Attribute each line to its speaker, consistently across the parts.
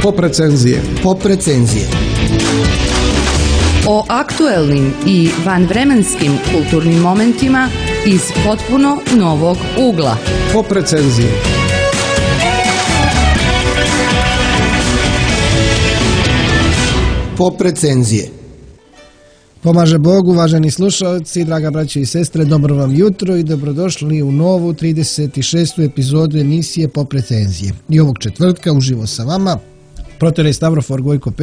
Speaker 1: Pop recenzije.
Speaker 2: Pop recenzije.
Speaker 3: O aktuelnim i vanvremenskim kulturnim momentima iz potpuno novog ugla.
Speaker 1: Pop recenzije.
Speaker 2: Pop recenzije.
Speaker 4: Pomaže Bog, uvaženi slušalci, draga braćo i sestre, dobro vam jutro i dobrodošli u novu 36. epizodu emisije Pop recenzije. I ovog četvrtka uživo sa vama proterej Stavrofor Gojko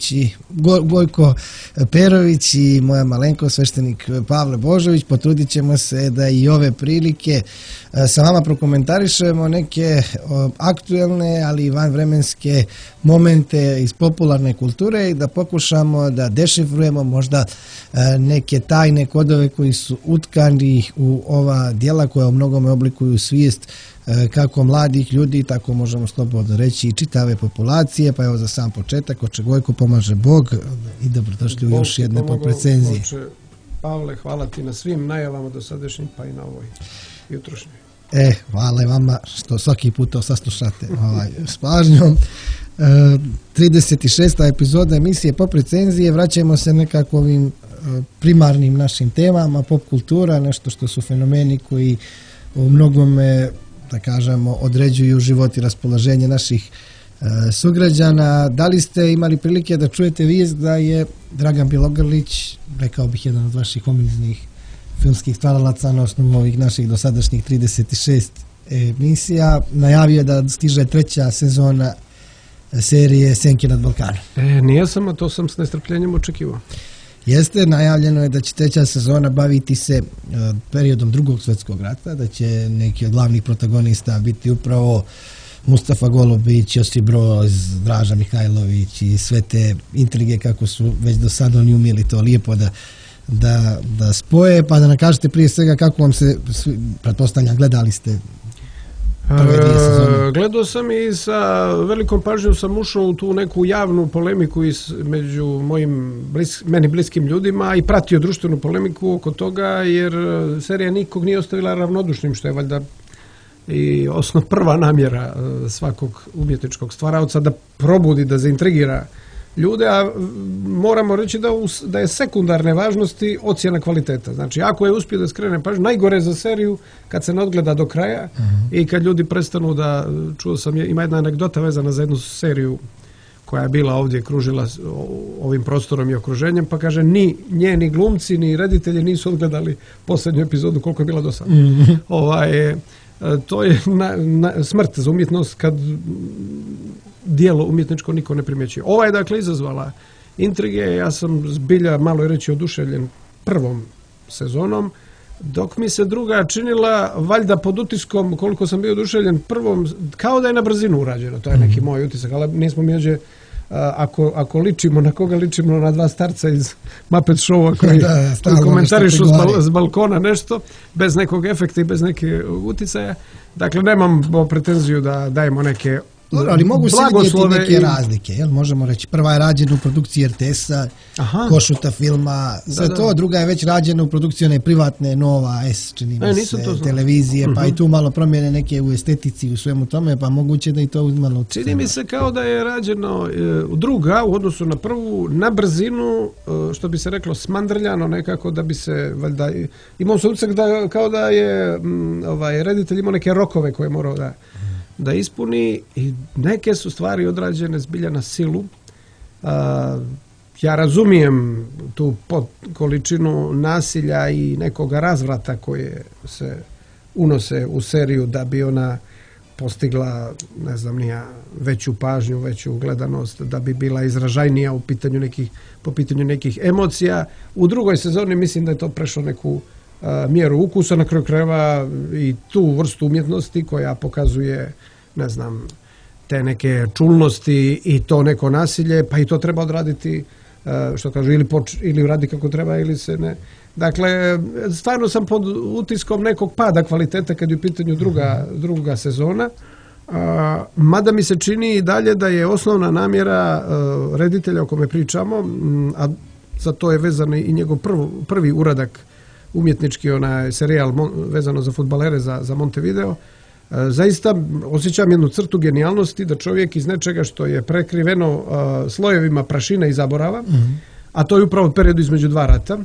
Speaker 4: Perović i moja malenko sveštenik Pavle Božović. Potrudit ćemo se da i ove prilike sa vama prokomentarišemo neke aktuelne, ali i vanvremenske momente iz popularne kulture i da pokušamo da dešifrujemo možda neke tajne kodove koji su utkani u ova djela koja u mnogome oblikuju svijest kako mladih ljudi, tako možemo slobodno reći i čitave populacije. Pa evo za sam početak, oče Gojko, pomaže Bog i dobrodošli u još jedne pop recenzije.
Speaker 1: Pavle, hvala ti na svim najavama dosadašnjim, pa i na ovoj jutrošnjoj.
Speaker 4: Hvala vama što svaki put to saslušate s pažnjom. 36. epizoda emisije Pop recenzije. Vraćamo se nekako ovim primarnim našim temama, pop kultura, nešto što su fenomeni koji u mnogome, da kažemo, određuju život i raspoloženje naših sugrađana. Da li ste imali prilike da čujete vijest da je Dragan Bjelogrlić, rekao bih jedan od vaših omiljenih filmskih stvaralaca na osnovu ovih naših dosadašnjih 36 emisija, najavio da stiže 3. sezona serije Senke nad Balkanom?
Speaker 1: Nijesam, a to sam s nestrpljenjem očekivao.
Speaker 4: Jeste, najavljeno je da će 3. sezona baviti se periodom Drugog svjetskog rata, da će neki od glavnih protagonista biti upravo Mustafa Golubić, Josip Broz, Draža Mihajlović i sve te intrige kako su već do sada oni umjeli to lijepo da spoje. Pa da nam kažete prije svega kako vam se, pretpostavljam, gledali ste prve 2 sezone?
Speaker 1: Gledao sam i sa velikom pažnjom sam ušao u tu neku javnu polemiku među meni bliskim ljudima i pratio društvenu polemiku oko toga, jer serija nikog nije ostavila ravnodušnim, što je valjda i prva namjera svakog umjetničkog stvaraoca, da probudi, da zaintrigira ljude, a moramo reći da je sekundarne važnosti ocjena kvaliteta. Znači, ako je uspio da skrene pažnju, najgore za seriju kad se ne odgleda do kraja i kad ljudi prestanu da, čuo sam, ima jedna anegdota vezana za jednu seriju koja je bila ovdje, kružila ovim prostorom i okruženjem, pa kaže, ni njeni glumci, ni reditelji nisu odgledali posljednju epizodu koliko je bila do sada. To je smrt za umjetnost kad dijelo umjetničko niko ne primjećuje. Ova je dakle izazvala intrige, ja sam zbilja malo je reći oduševljen prvom sezonom, dok mi se druga činila valjda pod utiskom, koliko sam bio oduševljen prvom, kao da je na brzinu urađeno, to je neki moj utisak, ali nismo mi ođe, ako ličimo, na koga ličimo, na 2 starca iz Muppet Showa koji komentarišu s balkona nešto, bez nekog efekta i bez neke uticaja. Dakle, nemam pretenziju da dajemo neke
Speaker 4: ali mogu se vidjeti neke razlike, jel? Možemo reći, prva je rađena u produkciji RTS-a, Košuta filma, to, druga je već rađena u produkciji one privatne Nova S, čini mi se, televizije, pa i tu malo promjene neke u estetici, u svemu tome, pa moguće da i to uzmalo od
Speaker 1: čini mi se kao da je rađeno druga u odnosu na prvu, na brzinu, što bi se reklo smandrljano nekako, da bi se, valjda, imao se utisak da kao da je reditelj imao neke rokove koje morao da ispuni i neke su stvari odrađene zbilja na silu. Ja razumijem tu količinu nasilja i nekog razvrata koje se unose u seriju da bi ona postigla, ne znam nija, veću pažnju, veću gledanost, da bi bila izražajnija po pitanju nekih emocija. U drugoj sezoni mislim da je to prešlo neku mjeru ukusa, na kraju krajeva i tu vrstu umjetnosti koja pokazuje, ne znam, te neke čulnosti i to neko nasilje, pa i to treba odraditi, što kažu, ili radi kako treba ili se ne. Dakle, stvarno sam pod utiskom nekog pada kvaliteta kad je u pitanju druga sezona, mada mi se čini i dalje da je osnovna namjera reditelja o kome pričamo, a za to je vezan i njegov prvi uradak umjetnički, onaj serijal vezano za fudbalere za Montevideo, Zaista osjećam jednu crtu genijalnosti da čovjek iz nečega što je prekriveno slojevima prašine i zaborava, a to je upravo period između dva rata,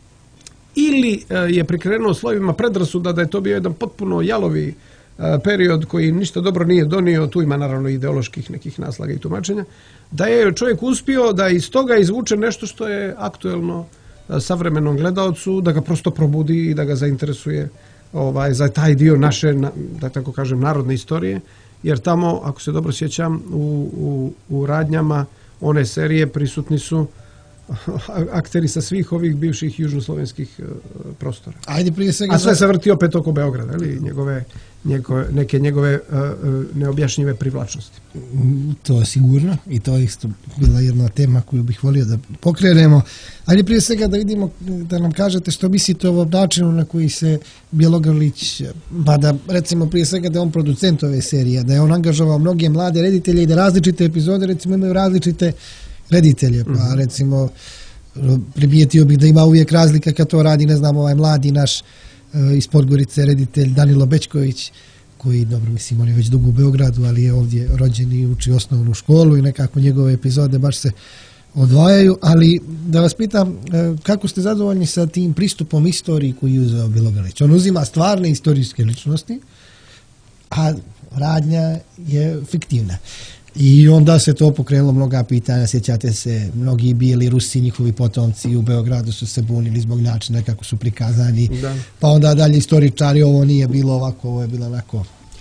Speaker 1: ili je prekriveno slojevima predrasuda da je to bio jedan potpuno jalovi period koji ništa dobro nije donio, tu ima naravno ideoloških nekih naslaga i tumačenja, da je čovjek uspio da iz toga izvuče nešto što je aktuelno savremenom gledaocu, da ga prosto probudi i da ga zainteresuje za taj dio naše, da tako kažem, narodne istorije, jer tamo, ako se dobro sjećam, u radnjama one serije prisutni su akteri sa svih ovih bivših južnoslovenskih prostora. A sve se vrti opet oko Beograda, ili neke njegove neobjašnjive privlačnosti.
Speaker 4: To je sigurno i to je isto bila jedna tema koju bih volio da pokrenemo. Ajde prije svega da vidimo, da nam kažete što mislite o ovom načinu na koji se Bjelogrlić, pa da recimo prije svega da je on producent ove serije, da je on angažovao mnoge mlade reditelje i da različite epizode recimo imaju različite reditelje, pa recimo primijetio bih da ima uvijek razlika kad to radi, ne znam, ovaj mladi naš iz Podgorice reditelj Danilo Bečković, koji, dobro, mislim, on je već dugo u Beogradu, ali je ovdje rođen i uči osnovnu školu i nekako njegove epizode baš se odvajaju, ali da vas pitam, kako ste zadovoljni sa tim pristupom istoriji koji je uzeo Bjelogrlić? On uzima stvarne istorijske ličnosti, a radnja je fiktivna. I onda se to pokrenulo mnoga pitanja, sjećate se, mnogi bili Rusi, njihovi potomci u Beogradu su se bunili zbog načina kako su prikazani, pa onda dalje istoričari, ovo nije bilo ovako, ovo je bilo onako.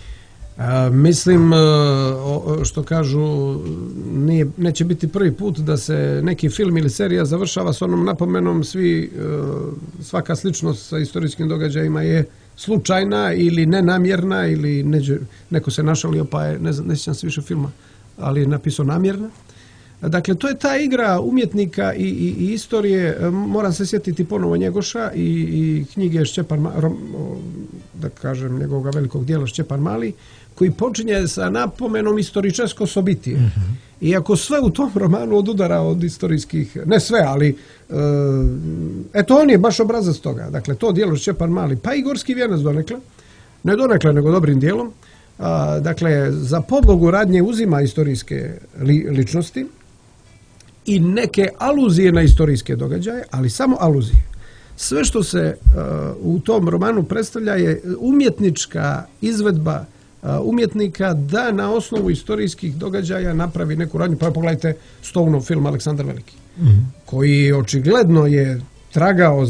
Speaker 1: Mislim, što kažu, neće biti prvi put da se neki film ili serija završava s onom napomenom, svaka sličnost sa istorijskim događajima je slučajna ili nenamjerna, ili neko se našalio pa je, ne sjećam se više filma, ali je napisao namjerno. Dakle, to je ta igra umjetnika i istorije. Moram se sjetiti ponovo Njegoša i knjige Šćepan, da kažem, njegovog velikog dijela Šćepan Mali, koji počinje sa napomenom istoričesko sobitije. Iako sve u tom romanu odudara od istorijskih, ne sve, ali eto, on je baš obrazac toga. Dakle, to dijelo Šćepan Mali, pa i Gorski vijenac donekle, ne donekle, nego dobrim dijelom. Dakle, za podlogu radnje uzima istorijske ličnosti i neke aluzije na istorijske događaje, ali samo aluzije. Sve što se u tom romanu predstavlja je umjetnička izvedba umjetnika da na osnovu istorijskih događaja napravi neku radnju. Pa pogledajte Stounov film Aleksandar Veliki, koji očigledno je tragao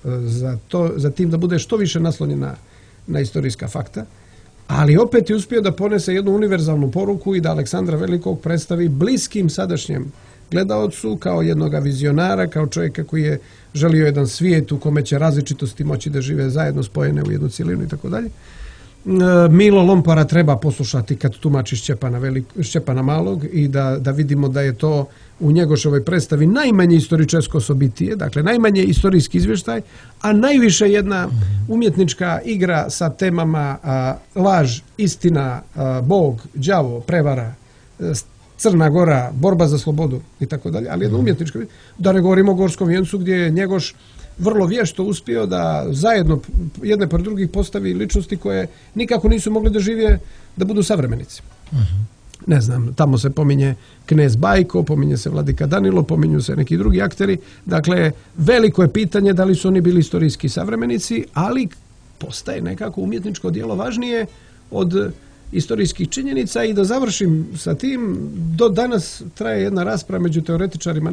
Speaker 1: za tim da bude što više naslonjen na istorijska fakta, ali opet je uspio da ponese jednu univerzalnu poruku i da Aleksandra Velikog predstavi bliskim sadašnjem gledaocu kao jednoga vizionara, kao čovjeka koji je želio jedan svijet u kome će različitosti moći da žive zajedno, spojene u jednu cjelinu i tako dalje. Milo Lompara treba poslušati kad tumači Šćepana Malog i da vidimo da je to u Njegoševoj predstavi najmanje istoričesko sobitije, dakle najmanje istorijski izvještaj, a najviše jedna umjetnička igra sa temama laž, istina, Bog, đavo, prevara, Crna Gora, borba za slobodu i tako dalje, ali jedna umjetnička, da ne govorimo o Gorskom vijencu gdje je Njegoš vrlo vješto uspio da zajedno jedne pored drugih postavi ličnosti koje nikako nisu mogli da žive, da budu savremenici. Ne znam, tamo se pominje knez Bajko, pominje se vladika Danilo, pominju se neki drugi akteri. Dakle, veliko je pitanje da li su oni bili istorijski savremenici, ali postaje nekako umjetničko djelo važnije od istorijskih činjenica. I da završim sa tim, do danas traje jedna rasprava među teoretičarima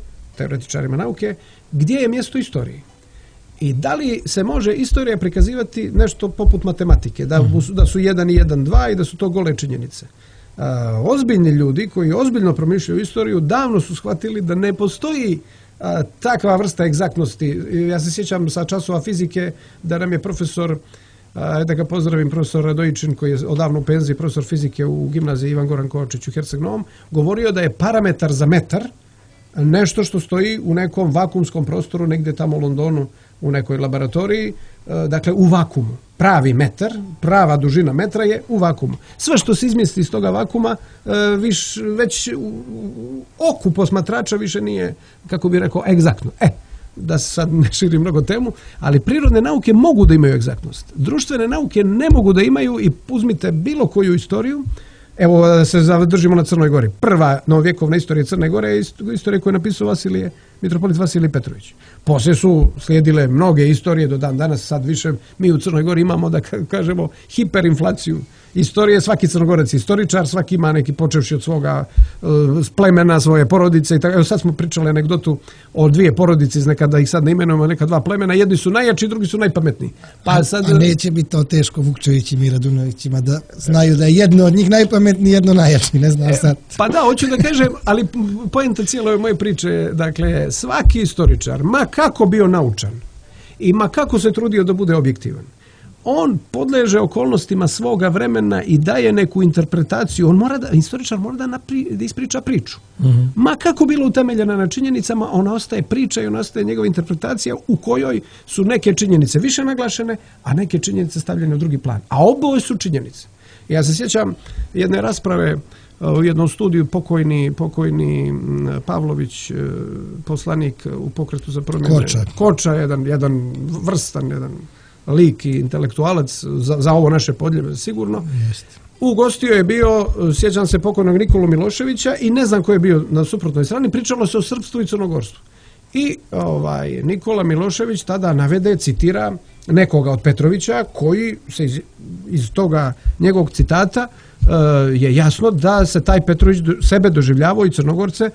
Speaker 1: nauke, gdje je mjesto istoriji. I da li se može istorija prikazivati nešto poput matematike, da su 1 i 1 2 i da su to gole činjenice. Ozbiljni ljudi koji ozbiljno promišljaju istoriju davno su shvatili da ne postoji takva vrsta egzaktnosti. Ja se sjećam sa časova fizike da nam je profesor, da ga pozdravim, profesor Radojičin, koji je odavno u penziji, profesor fizike u gimnaziji Ivan Goran Kovačić u Herceg Novom, govorio da je parametar za metar nešto što stoji u nekom vakumskom prostoru negdje tamo u Londonu u nekoj laboratoriji, dakle u vakumu. Pravi metar, prava dužina metra je u vakumu. Sve što se izmjesti iz toga vakuma već u oku posmatrača više nije, kako bi rekao, egzaktno. da se sad ne širi mnogo temu, ali prirodne nauke mogu da imaju egzaktnost. Društvene nauke ne mogu da imaju i uzmite bilo koju istoriju. Evo da se zadržimo na Crnoj Gori. Prva novovjekovna istorija Crne Gore je istorija koju je napisao mitropolit Vasilij Petrović. Poslije su slijedile mnoge istorije do dan danas, sad više mi u Crnoj Gori imamo, da kažemo, hiperinflaciju istorije. Svaki Crnogorac je istoričar, svaki ima neki, počevši od svoga plemena, svoje porodice i tako. Evo sad smo pričali anegdotu o dvije porodice iz nekada, ih sad ne imenujemo, neka dva plemena, jedni su najjači, drugi su najpametniji.
Speaker 4: Pa sad, a neće biti to teško Vukčevićima i Radunovićima da znaju da je jedno od njih najpametniji, jedno najjači, ne znam sad.
Speaker 1: Pa da, hoću da kažem, ali poenta cijele ove moje priče, dakle, svaki istoričar, ma kako bio naučan i ma kako se trudio da bude objektivan, on podleže okolnostima svoga vremena i daje neku interpretaciju. Istoričar mora da ispriča priču. Ma kako bilo utemeljena na činjenicama, ona ostaje priča i ona ostaje njegova interpretacija u kojoj su neke činjenice više naglašene, a neke činjenice stavljene u drugi plan. A oboje su činjenice. Ja se sjećam jedne rasprave u jednom studiju, pokojni Pavlović, poslanik u Pokretu za promjene. Koča, jedan vrstan, jedan lik i intelektualac za ovo naše podlje, sigurno. Ugostio je bio, sjećam se, pokojnog Nikolu Miloševića i ne znam ko je bio na suprotnoj strani, pričalo se o srpstvu i crnogorstvu. I Nikola Milošević tada navede, citira nekoga od Petrovića, koji se iz toga njegovog citata je jasno da se taj Petrović sebe doživljavao i Crnogorce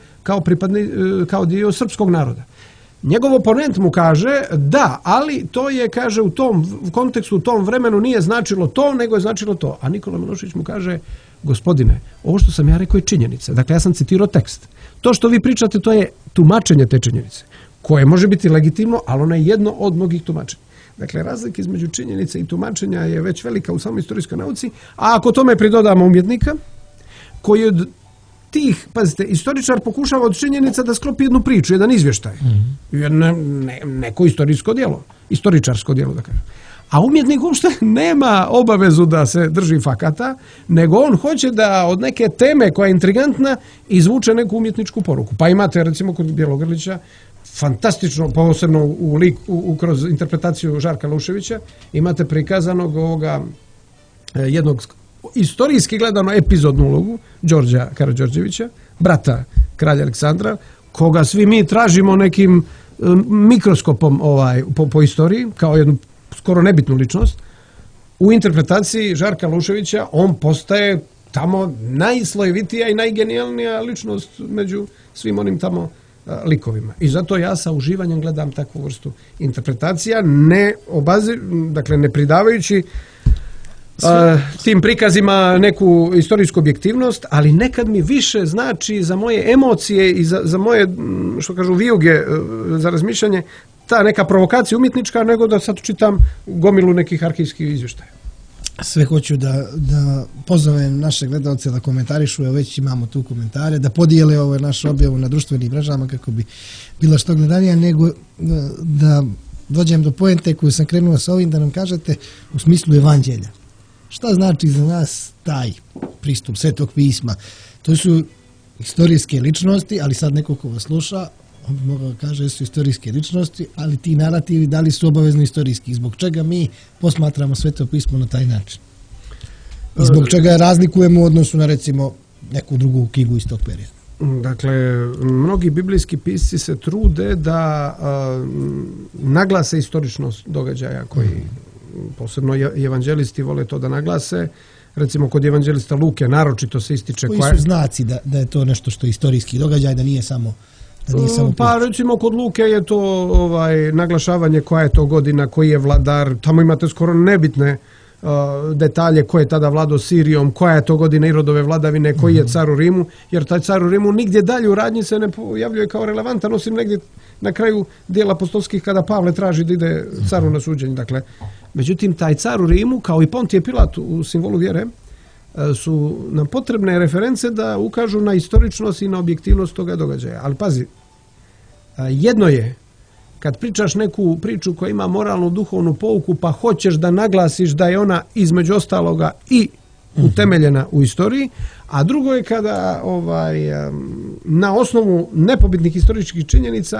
Speaker 1: kao dio srpskog naroda. Njegov oponent mu kaže da, ali to je, kaže, u tom kontekstu, u tom vremenu nije značilo to, nego je značilo to. A Nikola Milošević mu kaže, gospodine, ovo što sam ja rekao je činjenica. Dakle, ja sam citirao tekst. To što vi pričate, to je tumačenje te činjenice, koje može biti legitimno, ali ono je jedno od mnogih tumačenja. Dakle, razlika između činjenice i tumačenja je već velika u samoj istorijskoj nauci, a ako tome pridodamo umjetnika, koji od tih, pazite, istoričar pokušava od činjenica da sklopi jednu priču, jedan izvještaj. Neko istoričarsko djelo, da kažem. A umjetnik uopšte nema obavezu da se drži fakata, nego on hoće da od neke teme koja je intrigantna izvuče neku umjetničku poruku. Pa imate, recimo, kod Bjelogrlića, fantastično, posebno kroz interpretaciju Žarka Luševića, imate prikazanog ovoga jednog istorijski gledano epizodnu ulogu Đorđa Karađorđevića, brata kralja Aleksandra, koga svi mi tražimo nekim mikroskopom po istoriji, kao jednu skoro nebitnu ličnost. U interpretaciji Žarka Luševića on postaje tamo najslojevitija i najgenijalnija ličnost među svim onim tamo likovima. I zato ja sa uživanjem gledam takvu vrstu interpretacija, ne pridavajući tim prikazima neku istorijsku objektivnost, ali nekad mi više znači za moje emocije i za moje, što kažu, vijuge za razmišljanje, ta neka provokacija umjetnička, nego da sad čitam gomilu nekih arhivskih izvještaja.
Speaker 4: Sve hoću da pozovem naše gledalce da komentarišu, već imamo tu komentare, da podijele ovo našu objavu na društvenim mrežama kako bi bila što gledanija, nego da dođem do poente koju sam krenuo sa ovim, da nam kažete u smislu evanđelja. Šta znači za nas taj pristup Svetog pisma? To su istorijske ličnosti, ali sad neko ko vas sluša, on bi mogao kaže su istorijske ličnosti, ali ti narativi da li su obavezno istorijski? Zbog čega mi posmatramo Sveto pismo na taj način? I zbog čega razlikujemo u odnosu na, recimo, neku drugu knjigu iz tog perioda?
Speaker 1: Dakle, mnogi biblijski pisci se trude da naglase istoričnost događaja koji posebno evanđelisti vole to da naglase. Recimo kod evanđelista Luke naročito se ističe
Speaker 4: koji su znaci da je to nešto što je istorijski događaj, da nije samo
Speaker 1: pa recimo kod Luke je to naglašavanje koja je to godina, koji je vladar, tamo imate skoro nebitne detalje ko je tada vladao Sirijom, koja je to godina Irodove vladavine, koji je car u Rimu, jer taj car u Rimu nigdje dalje u radnji se ne pojavljuje kao relevantan, osim negdje na kraju dijela apostolskih kada Pavle traži da ide caru na suđenje. Dakle, međutim, taj car u Rimu, kao i Pontije Pilat u simbolu vjere, su nam potrebne reference da ukažu na istoričnost i na objektivnost toga događaja. Ali pazi, jedno je kad pričaš neku priču koja ima moralnu duhovnu pouku, pa hoćeš da naglasiš da je ona između ostaloga i utemeljena u istoriji, a drugo je kada na osnovu nepobitnih historičkih činjenica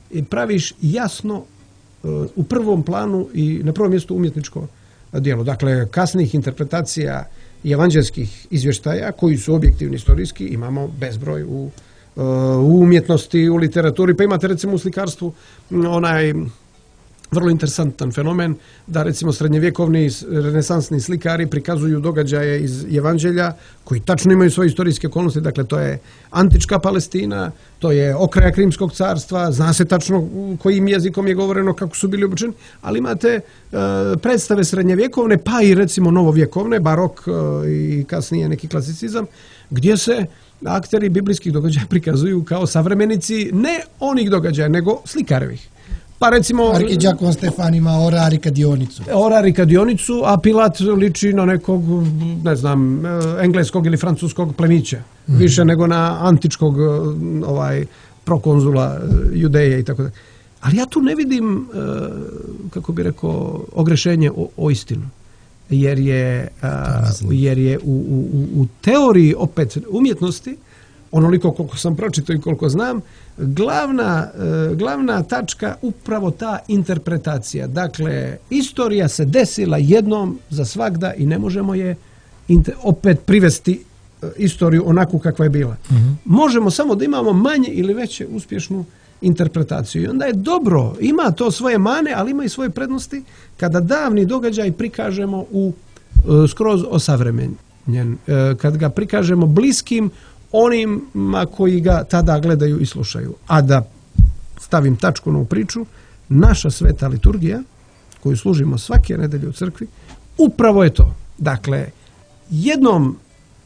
Speaker 1: praviš jasno u prvom planu i na prvom mjestu umjetničko djelo. Dakle, kasnijih interpretacija i evanđelskih izvještaja koji su objektivni istorijski imamo bezbroj u umjetnosti, u literaturi, pa imate recimo u slikarstvu onaj vrlo interesantan fenomen da recimo srednjevjekovni renesansni slikari prikazuju događaje iz Evanđelja koji tačno imaju svoje istorijske okolnosti, dakle to je antička Palestina, to je okraja Krimskog carstva, zna se tačno kojim jezikom je govoreno, kako su bili obučeni, ali imate predstave srednjevjekovne, pa i recimo novovjekovne, barok i kasnije neki klasicizam, gdje se akteri biblijskih događaja prikazuju kao savremenici ne onih događaja, nego slikarevih. Pa recimo...
Speaker 4: Arhiđakon Stefan ima orar i kadionicu.
Speaker 1: Orar i kadionicu, a Pilat liči na nekog, ne znam, engleskog ili francuskog plemića. Više nego na antičkog prokonzula Judeje i tako da. Ali ja tu ne vidim, kako bi rekao, ogrešenje o istinu. Jer je u teoriji opet umjetnosti, onoliko koliko sam pročitao i koliko znam, glavna tačka upravo ta interpretacija. Dakle, istorija se desila jednom za svagda i ne možemo je opet privesti istoriju onako kakva je bila. Možemo samo da imamo manje ili veće uspješnu interpretaciju. I onda je dobro, ima to svoje mane, ali ima i svoje prednosti kada davni događaj prikažemo skroz osavremenjen. Kad ga prikažemo bliskim onima koji ga tada gledaju i slušaju. A da stavim tačku na ovu priču, naša sveta liturgija, koju služimo svake nedelje u crkvi, upravo je to. Dakle, jednom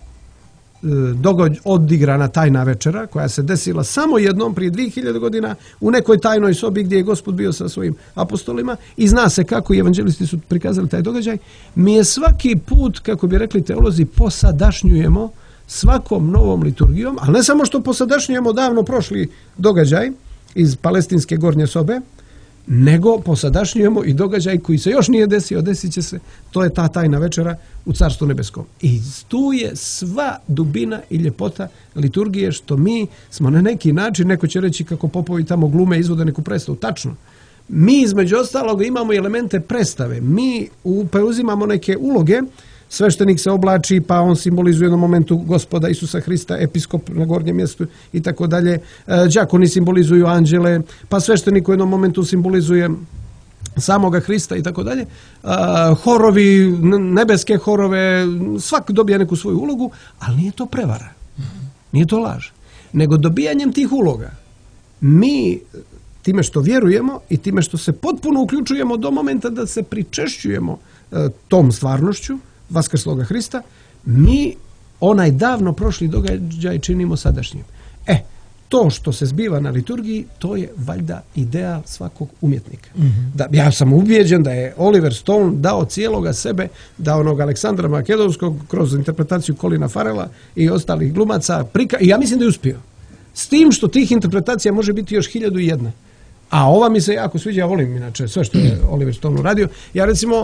Speaker 1: odigrana tajna večera, koja se desila samo jednom prije 2000 godina u nekoj tajnoj sobi gdje je Gospod bio sa svojim apostolima i zna se kako i evanđelisti su prikazali taj događaj, mi je svaki put, kako bi rekli teolozi, posadašnjujemo svakom novom liturgijom, ali ne samo što posadašnjujemo davno prošli događaj iz palestinske gornje sobe, nego posadašnjujemo i događaj koji se još nije desio, desit će se, to je ta tajna večera u Carstvu nebeskom. I tu je sva dubina i ljepota liturgije, što mi smo na neki način, neko će reći kako popovi tamo glume i izvode neku predstavu, tačno. Mi između ostalog imamo elemente predstave, mi preuzimamo neke uloge, sveštenik se oblači, pa on simbolizuje u jednom momentu Gospoda Isusa Hrista, episkop na gornjem mjestu i tako dalje. Đakoni simbolizuju anđele, pa sveštenik u jednom momentu simbolizuje samoga Hrista i tako dalje. Horovi, nebeske horove, svak dobija neku svoju ulogu, ali nije to prevara. Nije to laž. Nego dobijanjem tih uloga mi, time što vjerujemo i time što se potpuno uključujemo do momenta da se pričešćujemo tom stvarnošću vaskrsloga Hrista, mi onaj davno prošli događaj činimo sadašnjim. To što se zbiva na liturgiji, to je valjda ideal svakog umjetnika. Ja sam ubijeđen da je Oliver Stone dao cijeloga sebe, da onog Aleksandra Makedonskog kroz interpretaciju Colina Farrella i ostalih glumaca i ja mislim da je uspio. S tim što tih interpretacija može biti još 1001. A ova mi se jako sviđa, ja volim inače sve što je Oliver Stone uradio. Ja recimo,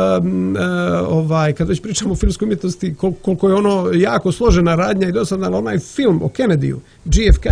Speaker 1: kad već pričamo o filmskoj umjetnosti, koliko je ono jako složena radnja i dosadna, onaj film o Kennedyu, JFK,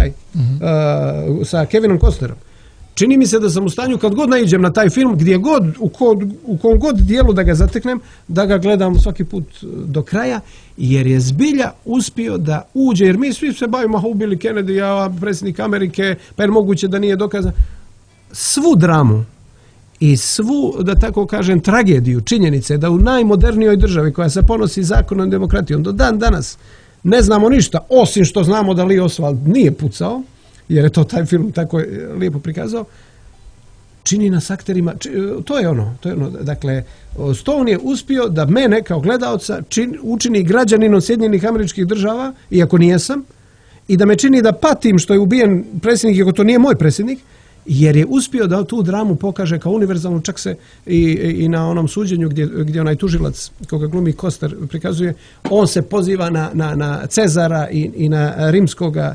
Speaker 1: sa Kevinom Costnerom. Čini mi se da sam u stanju, kad god naiđem na taj film, gdje god, u kom god dijelu da ga zateknem, da ga gledam svaki put do kraja, jer je zbilja uspio da uđe, jer mi svi se bavimo, ubili Kennedy, predsjednik Amerike, pa je moguće da nije dokazano. Svu dramu i svu, da tako kažem, tragediju, činjenice da u najmodernijoj državi koja se ponosi zakonom i demokratijom do dan danas ne znamo ništa, osim što znamo da Lee Oswald nije pucao, jer je to taj film tako lijepo prikazao, čini nas akterima, to je ono. Dakle, Stone je uspio da mene kao gledaoca učini građaninom Sjedinjenih Američkih Država, iako nijesam, i da me čini da patim što je ubijen predsjednik, iako to nije moj predsjednik, jer je uspio da tu dramu pokaže kao univerzalnu, čak se i na onom suđenju gdje onaj tužilac koga glumi Koster prikazuje, on se poziva na Cezara i na rimskoga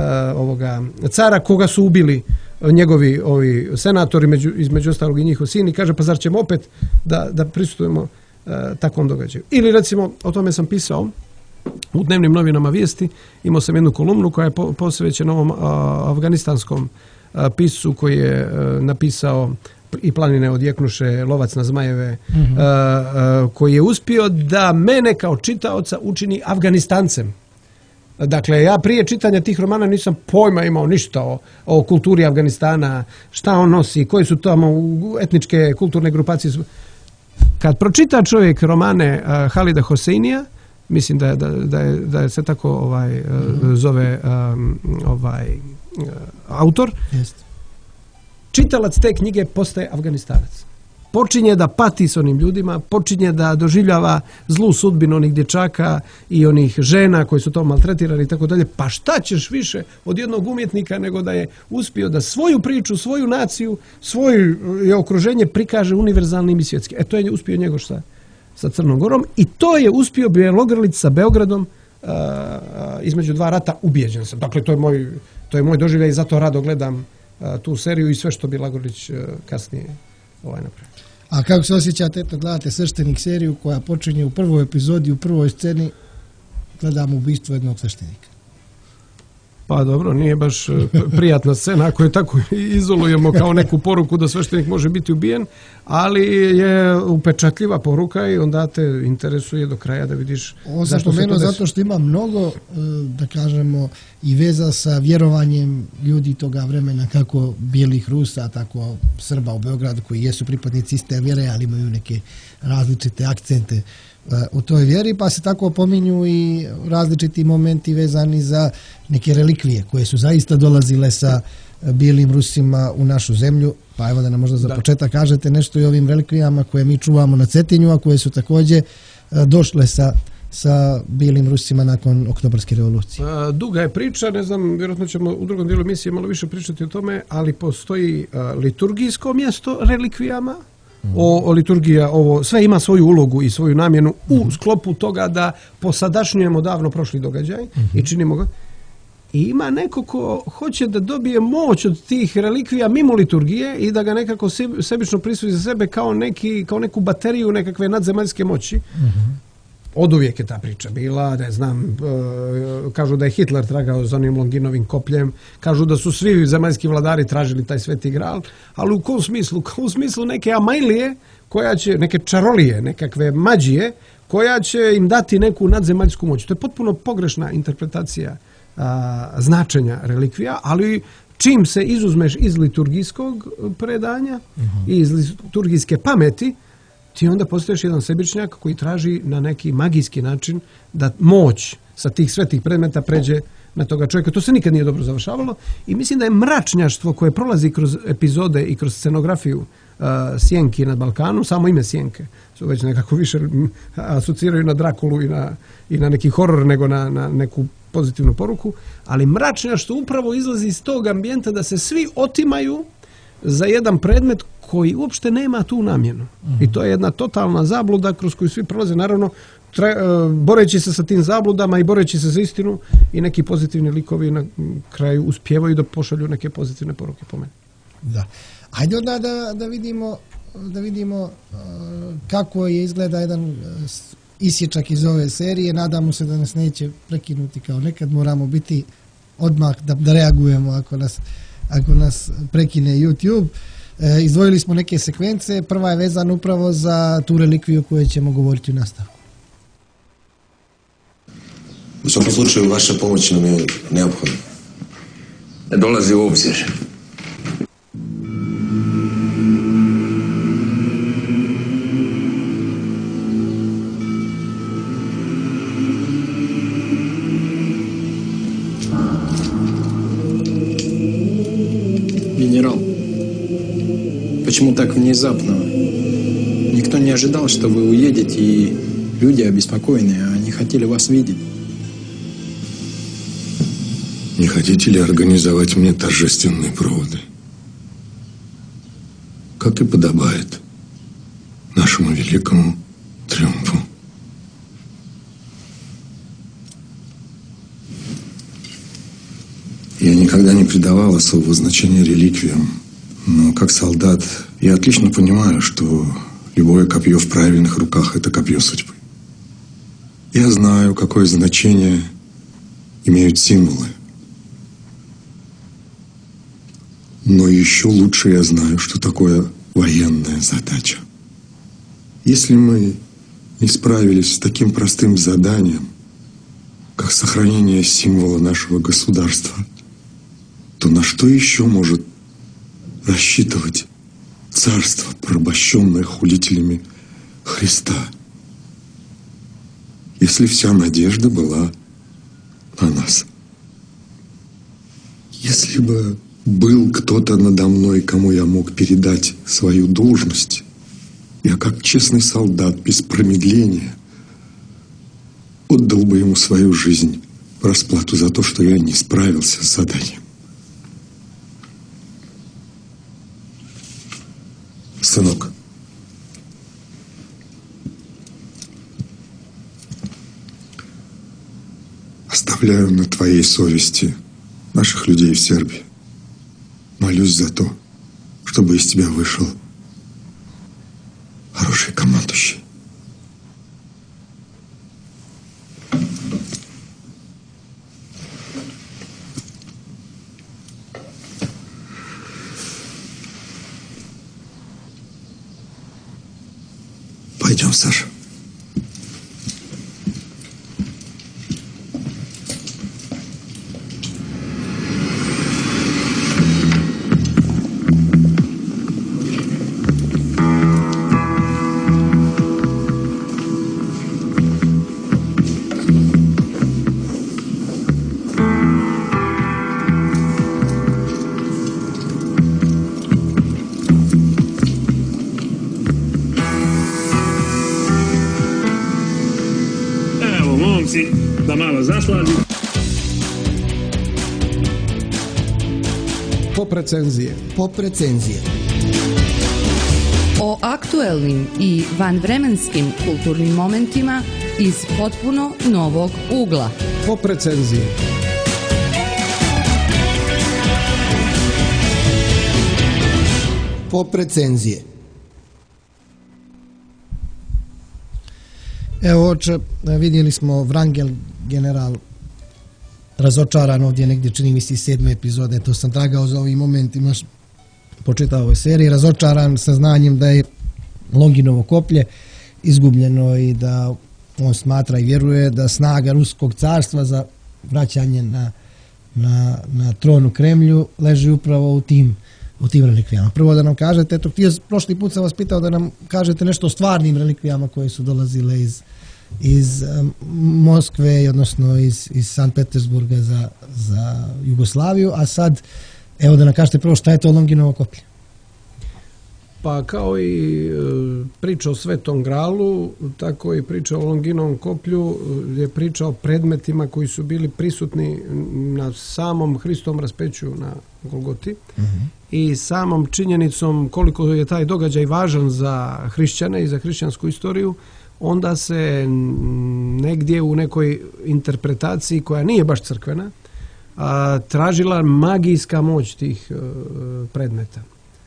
Speaker 1: cara koga su ubili njegovi senatori, između ostalog i njihov sin, i kaže, pa zar ćemo opet da prisustujemo takvom događaju. Ili recimo, o tome sam pisao u dnevnim novinama Vijesti, imao sam jednu kolumnu koja je posvećena ovom afganistanskom piscu koji je napisao I planine odjeknuše, Lovac na zmajeve, koji je uspio da mene kao čitaoca učini Afganistancem. Dakle, ja prije čitanja tih romana nisam pojma imao ništa o kulturi Afganistana, šta on nosi, koje su tamo etničke kulturne grupacije. Kad pročita čovjek romane Halida Hoseinija, mislim da se tako zove autor, čitalac te knjige postaje Afganistanac. Počinje da pati s onim ljudima, počinje da doživljava zlu sudbinu onih dječaka i onih žena koji su to maltretirani i tako dalje. Pa šta ćeš više od jednog umjetnika nego da je uspio da svoju priču, svoju naciju, svoje okruženje prikaže univerzalnim i svjetskim. To je uspio Njegoš sa Crnom Gorom i to je uspio Bjelogrlić sa Beogradom između dva rata, ubijeđen sam. Dakle, to je moj doživljaj i zato rado gledam tu seriju i sve što Bjelogrlić kasnije napravio.
Speaker 4: A kako se osjećate, gledate Sveštenik seriju koja počinje u prvoj epizodi, u prvoj sceni, gledamo ubistvo jednog sveštenika.
Speaker 1: Pa dobro, nije baš prijatna scena ako je tako izolujemo kao neku poruku da sveštenik može biti ubijen, ali je upečatljiva poruka i onda te interesuje do kraja da vidiš zašto se to desi.
Speaker 4: Zato što ima mnogo, da kažemo, i veza sa vjerovanjem ljudi toga vremena, kako bijelih Rusa, tako Srba u Beogradu koji jesu pripadnici iste vjere, ali imaju neke različite akcente u toj vjeri, pa se tako pominju i različiti momenti vezani za neke relikvije koje su zaista dolazile sa bijelim Rusima u našu zemlju. Pa evo da nam možda za početak kažete nešto i o ovim relikvijama koje mi čuvamo na Cetinju, a koje su također došle sa bijelim Rusima nakon Oktobarske revolucije.
Speaker 1: Duga je priča, ne znam, vjerojatno ćemo u drugom dijelu emisije malo više pričati o tome, ali postoji liturgijsko mjesto relikvijama. Liturgija, sve ima svoju ulogu i svoju namjenu u sklopu toga da posadašnjujemo davno prošli događaj i činimo ga. I ima neko ko hoće da dobije moć od tih relikvija mimo liturgije i da ga nekako sebično prisvoji za sebe kao neku bateriju nekakve nadzemaljske moći. Oduvijek je ta priča bila, ne znam, kažu da je Hitler tragao za onim Longinovim kopljem, kažu da su svi zemaljski vladari tražili taj sveti gral, ali u kom smislu? U smislu neke amajlije, neke čarolije, nekakve mađije, koja će im dati neku nadzemaljsku moć. To je potpuno pogrešna interpretacija značenja relikvija, ali čim se izuzmeš iz liturgijskog predanja i iz liturgijske pameti, ti onda postaješ jedan sebičnjak koji traži na neki magijski način da moć sa tih svetih predmeta pređe na toga čovjeka. To se nikad nije dobro završavalo i mislim da je mračnjaštvo koje prolazi kroz epizode i kroz scenografiju Sjenki na Balkanu, samo ime Sjenke su već nekako više asociraju na Drakulu i na neki horor nego na neku pozitivnu poruku, ali mračnjaštvo upravo izlazi iz tog ambijenta da se svi otimaju za jedan predmet koji uopšte nema tu namjenu. I to je jedna totalna zabluda kroz koju svi prolaze. Naravno, boreći se sa tim zabludama i boreći se za istinu i neki pozitivni likovi na kraju uspijevaju da pošalju neke pozitivne poruke po meni.
Speaker 4: Da. Ajde onda da vidimo kako je izgleda jedan isječak iz ove serije. Nadamo se da nas neće prekinuti kao nekad. Moramo biti odmah da reagujemo ako nas prekine YouTube. Izdvojili smo neke sekvence. Prva je vezana upravo za tu relikviju o kojoj ćemo govoriti u nastavku.
Speaker 2: U svakom slučaju vaša pomoć nam je neophodna.
Speaker 5: Ne dolazi u obzir.
Speaker 6: Генерал, почему так внезапно? Никто не ожидал, что вы уедете, и люди обеспокоенные, они хотели вас видеть.
Speaker 2: Не хотите ли организовать мне торжественные проводы? Как и подобает нашему великому триумфу. Я никогда не придавал особого значения реликвиям, но как солдат я отлично понимаю, что любое копье в правильных руках – это копье судьбы. Я знаю, какое значение имеют символы. Но еще лучше я знаю, что такое военная задача. Если мы не справились с таким простым заданием, как сохранение символа нашего государства, то на что еще может рассчитывать царство, порабощенное хулителями Христа, если вся надежда была на нас? Если бы был кто-то надо мной, кому я мог передать свою должность, я, как честный солдат, без промедления отдал бы ему свою жизнь в расплату за то, что я не справился с заданием. Сынок, оставляю на твоей совести наших людей в Сербии. Молюсь за то, чтобы из тебя вышел хороший командующий. Пойдем, Саша.
Speaker 7: Da malo zasladi.
Speaker 1: Pop recenzije.
Speaker 4: Pop recenzije.
Speaker 3: O aktuelnim i vanvremenskim kulturnim momentima iz potpuno novog ugla.
Speaker 1: Pop recenzije.
Speaker 4: Pop recenzije. Evo, oče, vidjeli smo Vrangel general razočaran ovdje negdje, čini mi se 7. epizode, to sam tragao za ovim momentima po čitavoj seriji, razočaran sa znanjem da je Longinovo koplje izgubljeno i da on smatra i vjeruje da snaga Ruskog carstva za vraćanje na tron u Kremlju leži upravo u tim relikvijama. Prvo da nam kažete, prošli put sam vas pitao da nam kažete nešto o stvarnim relikvijama koje su dolazile iz Moskve, odnosno iz Sankt Petersburga za Jugoslaviju, a sad evo da nam kažete prvo šta je to Longinovo koplje.
Speaker 1: Pa kao i priča o Svetom Gralu, tako i priča o Longinovom koplju je priča o predmetima koji su bili prisutni na samom Hristovom raspeću na Golgoti i samom činjenicom koliko je taj događaj važan za hrišćane i za hrišćansku istoriju, onda se negdje u nekoj interpretaciji koja nije baš crkvena tražila magijska moć tih predmeta.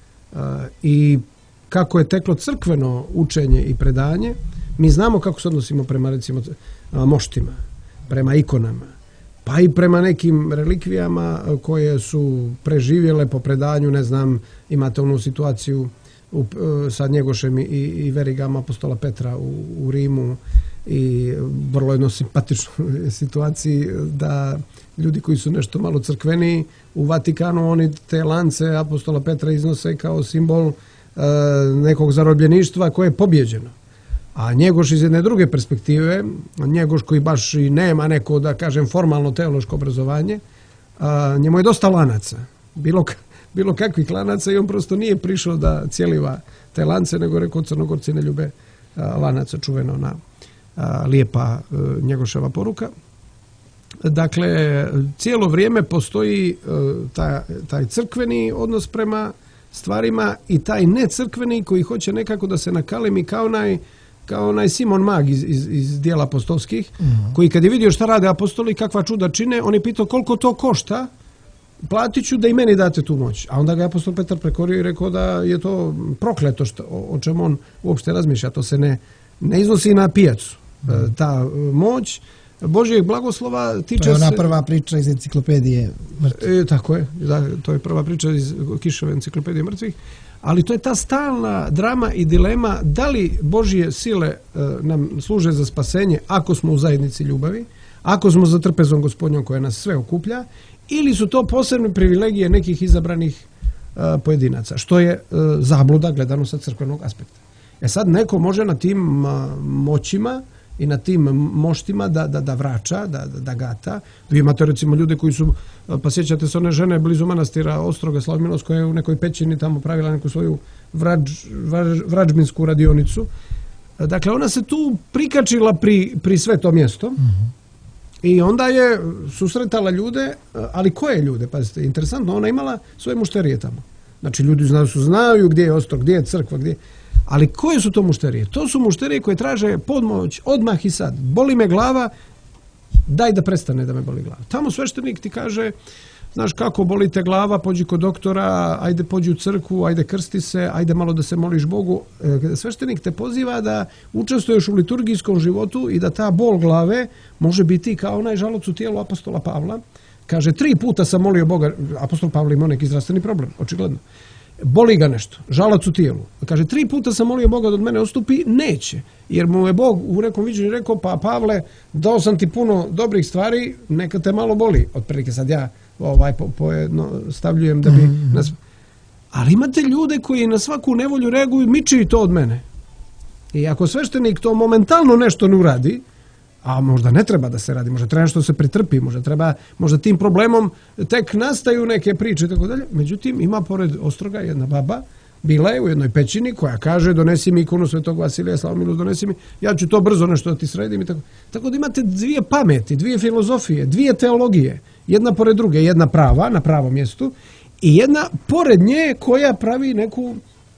Speaker 1: I kako je teklo crkveno učenje i predanje, mi znamo kako se odnosimo prema recimo moštima, prema ikonama, pa i prema nekim relikvijama koje su preživjele po predanju, ne znam, imate onu situaciju sa Njegošem i verigama apostola Petra u Rimu i vrlo jedno simpatičnoj situaciji da ljudi koji su nešto malo crkveniji u Vatikanu, oni te lance apostola Petra iznose kao simbol nekog zarobljeništva koje je pobjeđeno. A Njegoš iz jedne druge perspektive, Njegoš koji baš i nema neko, da kažem, formalno teološko obrazovanje, njemu je dosta lanaca, bilo kakvih lanaca i on prosto nije prišao da cijeliva te lance, nego rekao Crnogorci ne ljube lanaca, čuveno na lijepa Njegoševa poruka. Dakle, cijelo vrijeme postoji taj crkveni odnos prema stvarima i taj necrkveni koji hoće nekako da se nakalemi kao onaj Simon Mag iz dijela apostolskih, koji kad je vidio šta rade apostoli, kakva čuda čine, on je pitao koliko to košta, platit ću da i meni date tu moć. A onda ga je apostol Petar prekorio i rekao da je to prokleto o čemu on uopšte razmišlja. To se ne iznosi na pijacu. Ta moć Božjeg blagoslova tiče se...
Speaker 4: To je ona prva priča iz enciklopedije mrtvih.
Speaker 1: Tako je, to je prva priča iz Kiševe enciklopedije mrtvih, ali to je ta stalna drama i dilema da li Božje sile nam služe za spasenje ako smo u zajednici ljubavi, ako smo za trpezom Gospodnjom koja nas sve okuplja, ili su to posebne privilegije nekih izabranih pojedinaca, što je zabluda gledano sa crkvenog aspekta. Sad neko može na tim moćima i na tim moštima da vraća, da gata. Vi imate recimo ljude koji su, pa sjećate se one žene blizu manastira Ostroga Slavminos koja je u nekoj pećini tamo pravila neku svoju vrađbinsku radionicu. Dakle, ona se tu prikačila pri sve to mjesto i onda je susretala ljude, ali koje ljude? Pazite, interesantno, ona imala svoje mušterije tamo. Znači, ljudi znaju gdje je Ostrog, gdje je crkva, gdje... Ali koje su to mušterije? To su mušterije koje traže podmoć odmah i sad. Boli me glava, daj da prestane da me boli glava. Tamo sveštenik ti kaže, znaš kako boli te glava, pođi kod doktora, ajde pođi u crkvu, ajde krsti se, ajde malo da se moliš Bogu. Sveštenik te poziva da učestvuješ u liturgijskom životu i da ta bol glave može biti kao onaj žaloc u tijelu apostola Pavla. Kaže, 3 puta sam molio Boga, apostol Pavle imao neki zdravstveni problem, očigledno. Boli ga nešto, žalac u tijelu. Kaže, 3 puta sam molio Boga da od mene odstupi, neće. Jer mu je Bog u nekom viđenju rekao, pa Pavle, dao sam ti puno dobrih stvari, neka te malo boli. Otprilike sad ja stavljujem da bi nas... Ali imate ljude koji na svaku nevolju reaguju, miči to od mene. I ako sveštenik to momentalno nešto ne uradi, a možda ne treba da se radi, možda treba nešto se pretrpi, možda tim problemom tek nastaju neke priče i tako dalje. Međutim, ima pored Ostroga jedna baba, bila je u jednoj pećini koja kaže, donesi mi ikonu Svetog Vasilija Slavomilus, donesi mi, ja ću to brzo nešto da ti sredim i tako. Tako da imate 2 pameti, 2 filozofije, 2 teologije, jedna pored druge, jedna prava na pravom mjestu i jedna pored nje koja pravi neku,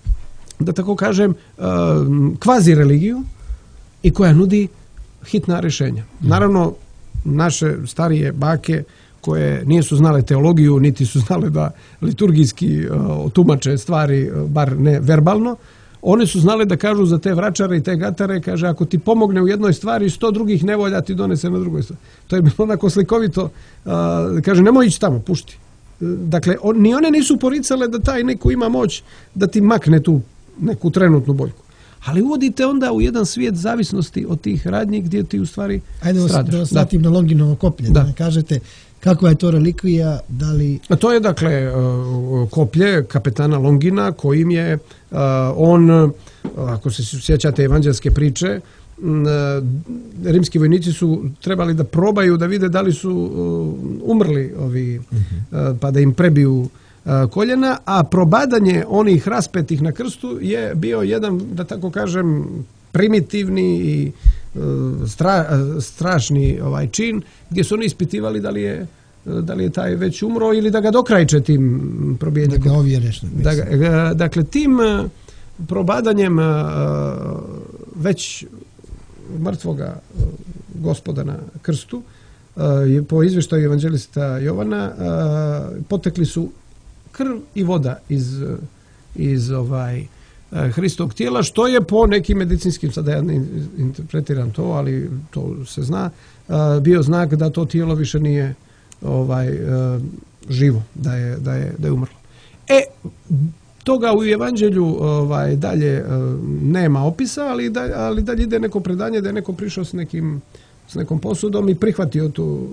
Speaker 1: da tako kažem, kvazi religiju i koja nudi hitna rješenja. Naravno, naše starije bake koje nisu znale teologiju, niti su znale da liturgijski tumače stvari, bar ne verbalno, one su znale da kažu za te vračare i te gatare, kaže, ako ti pomogne u jednoj stvari, 100 drugih nevolja ti donese na drugoj stvari. To je bilo onako slikovito, kaže, nemoj ići tamo, pušti. Dakle, ni one nisu poricale da taj neko ima moć da ti makne tu neku trenutnu boljku. Ali uvodite onda u jedan svijet zavisnosti od tih radnji gdje ti u stvari stradaš.
Speaker 4: Ajde da vas vratim na Longinovo koplje. Da kažete kakva je to relikvija, da li...
Speaker 1: To je dakle koplje kapetana Longina kojim je on, ako se sjećate evanđelske priče, rimski vojnici su trebali da probaju da vide da li su umrli ovi, pa da im prebiju koljena, a probadanje onih raspetih na krstu je bio jedan, da tako kažem, primitivni i strašni čin gdje su oni ispitivali da li je taj već umro ili da ga dokrajče tim probijenjem.
Speaker 4: Da ga ovjereš.
Speaker 1: Dakle, tim probadanjem već mrtvoga Gospoda na krstu, po izvještaju evanđelista Jovana, potekli su krv i voda iz Hristovog tijela, što je po nekim medicinskim, sada ja ne interpretiram to, ali to se zna, bio znak da to tijelo više nije živo, da je umrlo. Toga u evanđelju dalje nema opisa, ali dalje ide neko predanje da je neko prišao s nekom posudom i prihvatio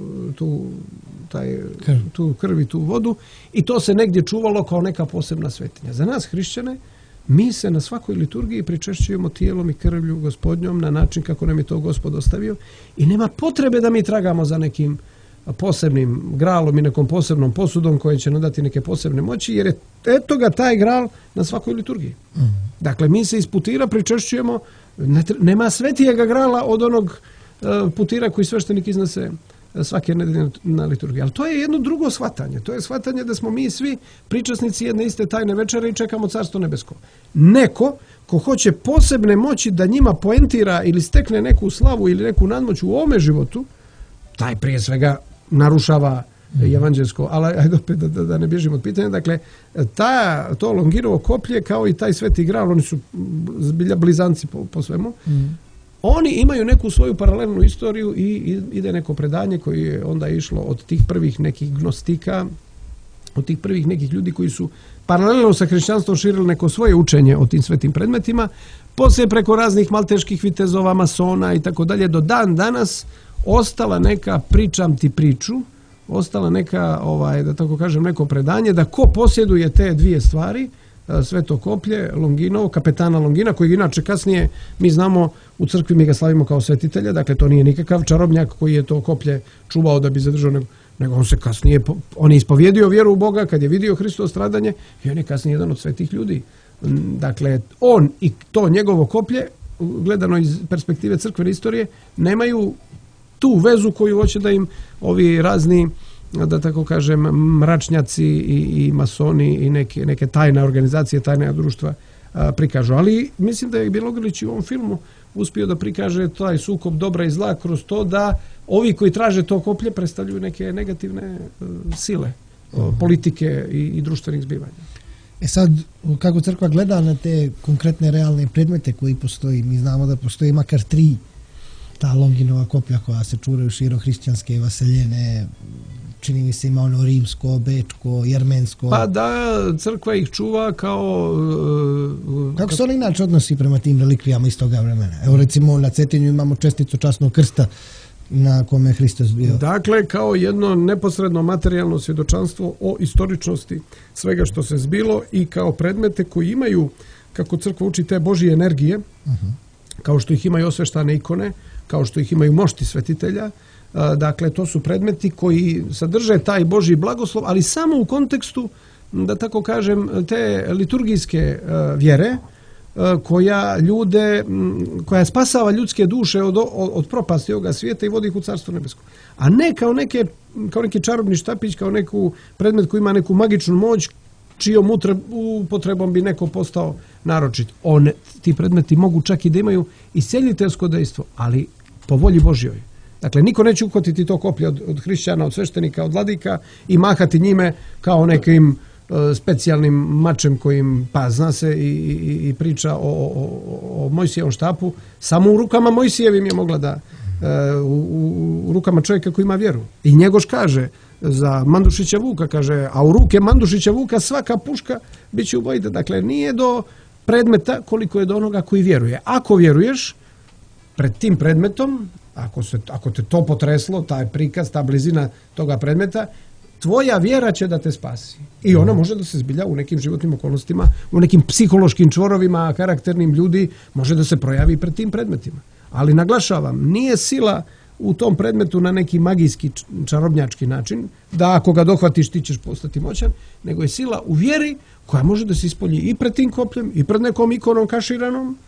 Speaker 1: tu krv i tu vodu i to se negdje čuvalo kao neka posebna svetinja. Za nas hrišćane, mi se na svakoj liturgiji pričešćujemo tijelom i krvlju Gospodnjom na način kako nam je to Gospod ostavio i nema potrebe da mi tragamo za nekim posebnim gralom i nekom posebnom posudom koji će nam dati neke posebne moći, jer je eto ga taj gral na svakoj liturgiji. Dakle, mi se iz putira pričešćujemo, nema svetijega grala od onog putira koji sveštenik iznese svake nedelje na liturgiji. Ali to je jedno drugo shvatanje. To je shvatanje da smo mi svi pričasnici jedne iste tajne večere i čekamo Carstvo nebesko. Neko ko hoće posebne moći da njima poentira ili stekne neku slavu ili neku nadmoć u ovome životu, taj prije svega narušava evanđelsko, ali ajde opet da ne bježimo od pitanja. Dakle, to Longinovo koplje kao i taj sveti gral, oni su zbilja blizanci po svemu, oni imaju neku svoju paralelnu istoriju i ide neko predanje koje je onda išlo od tih prvih nekih gnostika, od tih prvih nekih ljudi koji su paralelno sa hrišćanstvom širili neko svoje učenje o tim svetim predmetima, poslije preko raznih malteških vitezova, masona i tako dalje, do dan danas ostala neka, pričam ti priču, ostala neka, da tako kažem, neko predanje da ko posjeduje te dvije stvari, sveto koplje Longinovo, kapetana Longina, kojeg inače kasnije mi znamo u crkvi, mi ga slavimo kao svetitelja, dakle to nije nikakav čarobnjak koji je to koplje čuvao da bi zadržao, nego on se kasnije, on je ispovjedio vjeru u Boga kad je vidio Hristovo stradanje i on je kasnije jedan od svetih ljudi. Dakle, on i to njegovo koplje, gledano iz perspektive crkvene istorije, nemaju tu vezu koju hoće da im ovi razni, da tako kažem, mračnjaci i masoni i neke tajne organizacije, tajne društva prikažu. Ali mislim da je Bjelogrlić u ovom filmu uspio da prikaže taj sukob dobra i zla kroz to da ovi koji traže to koplje predstavljaju neke negativne sile politike i društvenih zbivanja.
Speaker 4: Sad, kako crkva gleda na te konkretne realne predmete koji postoji, mi znamo da postoji makar 3 ta Longinova koplja koja se čuraju širo hrišćanske vaseljene, čini mi se ima ono rimsko, bečko, jermensko. Pa
Speaker 1: da, crkva ih čuva kao...
Speaker 4: Kako se on inače odnosi prema tim relikvijama iz toga vremena? Evo recimo na Cetinju imamo česticu časnog krsta na kome je Hristos bio.
Speaker 1: Dakle, kao jedno neposredno materijalno svjedočanstvo o istoričnosti svega što se zbilo i kao predmete koji imaju, kako crkva uči, te Božje energije, kao što ih imaju osveštane ikone, kao što ih imaju mošti svetitelja. Dakle, to su predmeti koji sadrže taj Božji blagoslov, ali samo u kontekstu, da tako kažem, te liturgijske vjere, koja spasava ljudske duše od propasti ovoga svijeta i vodi ih u Carstvo nebesko. A ne kao neki čarobni štapić, kao neku predmet koji ima neku magičnu moć, čijom upotrebom bi neko postao naročit. Ti predmeti mogu čak i da imaju isceljiteljsko dejstvo, ali po volji Božjoj. Dakle, niko neće uhvatiti to koplje od hrišćana, od sveštenika, od vladika i mahati njime kao nekim specijalnim mačem kojim, pa zna se i priča o Mojsijevom štapu, samo u rukama Mojsijevim je mogla da, u rukama čovjeka koji ima vjeru. I Njegoš kaže za Mandušića Vuka, kaže, a u ruke Mandušića Vuka svaka puška bit će ubojita. Dakle, nije do predmeta koliko je do onoga koji vjeruje. Ako vjeruješ pred tim predmetom, ako te to potreslo, taj prikaz, ta blizina toga predmeta, tvoja vjera će da te spasi. I ona može da se zbilja u nekim životnim okolnostima, u nekim psihološkim čvorovima, karakternim ljudi, može da se projavi pred tim predmetima. Ali naglašavam, nije sila u tom predmetu na neki magijski, čarobnjački način, da ako ga dohvatiš ti ćeš postati moćan, nego je sila u vjeri koja može da se ispolji i pred tim kopljem, i pred nekom ikonom kaširanom,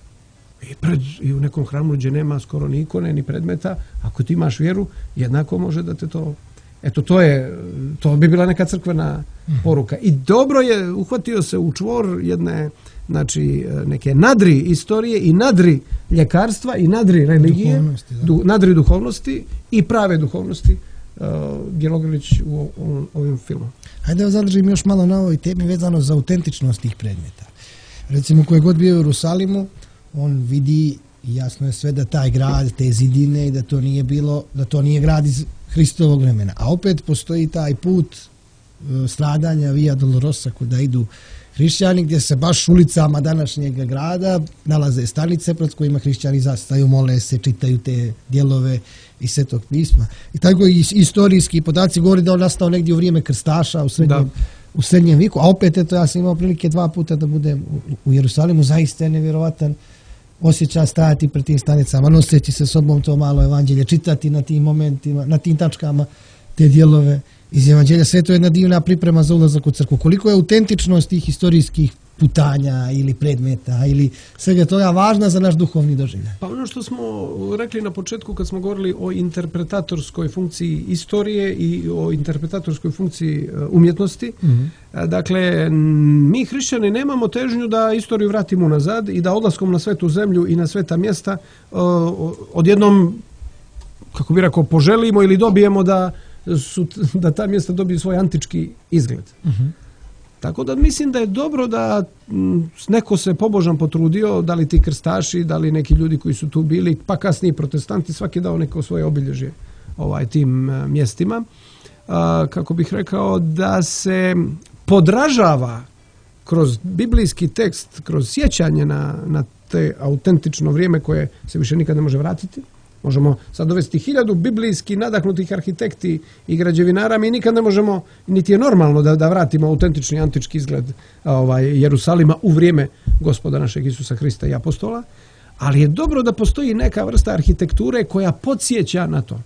Speaker 1: i u nekom hramu gdje nema skoro ni ikone, ni predmeta. Ako ti imaš vjeru, jednako može da te to... Eto, to bi bila neka crkvena poruka. I dobro je, uhvatio se u čvor jedne, znači, neke nadri istorije i nadri ljekarstva i nadri religije, nadri duhovnosti i prave duhovnosti, Bjelogrlić u ovim filmom.
Speaker 4: Hajde da zadržim još malo na ovoj temi vezano za autentičnost tih predmeta. Recimo, koji god bio u Jerusalimu, on vidi, jasno je sve da taj grad, te zidine, i da to nije grad iz Hristovog vremena. A opet postoji taj put stradanja Via Dolorosa kuda idu hrišćani, gdje se baš ulicama današnjeg grada nalaze stanice pred kojima hrišćani zastaju, mole se, čitaju te dijelove iz Svetog pisma. I tako i istorijski podaci govori da on nastao negdje u vrijeme krstaša u srednjem vijeku. A opet, eto, ja sam imao prilike 2 puta da budem u Jerusalimu, zaista je nevjerovatan osjećaj stajati pred tim stanicama, noseći se sobom to malo evanđelje, čitati na tim momentima, na tim tačkama te dijelove iz evanđelja. Sve to je jedna divna priprema za ulazak u crkvu. Koliko je autentičnost tih historijskih putanja ili predmeta ili svega toga važna za naš duhovni doživljaj? Pa
Speaker 1: ono što smo rekli na početku kad smo govorili o interpretatorskoj funkciji istorije i o interpretatorskoj funkciji umjetnosti, dakle, mi hrišćani nemamo težnju da istoriju vratimo nazad i da odlaskom na svetu zemlju i na sveta mjesta odjednom, kako bi rekao, poželimo ili dobijemo da ta mjesta dobiju svoj antički izgled. Tako da mislim da je dobro da neko se pobožan potrudio, da li ti krstaši, da li neki ljudi koji su tu bili, pa kasnije protestanti, svaki je dao neko svoje obilježje tim mjestima. Kako bih rekao, da se podražava kroz biblijski tekst, kroz sjećanje na te autentično vrijeme koje se više nikad ne može vratiti. Možemo sad dovesti 1000 biblijski nadahnutih arhitekti i građevinara, mi nikad ne možemo, niti je normalno da vratimo autentični antički izgled Jerusalima u vrijeme Gospoda našeg Isusa Hrista i apostola, ali je dobro da postoji neka vrsta arhitekture koja podsjeća na to.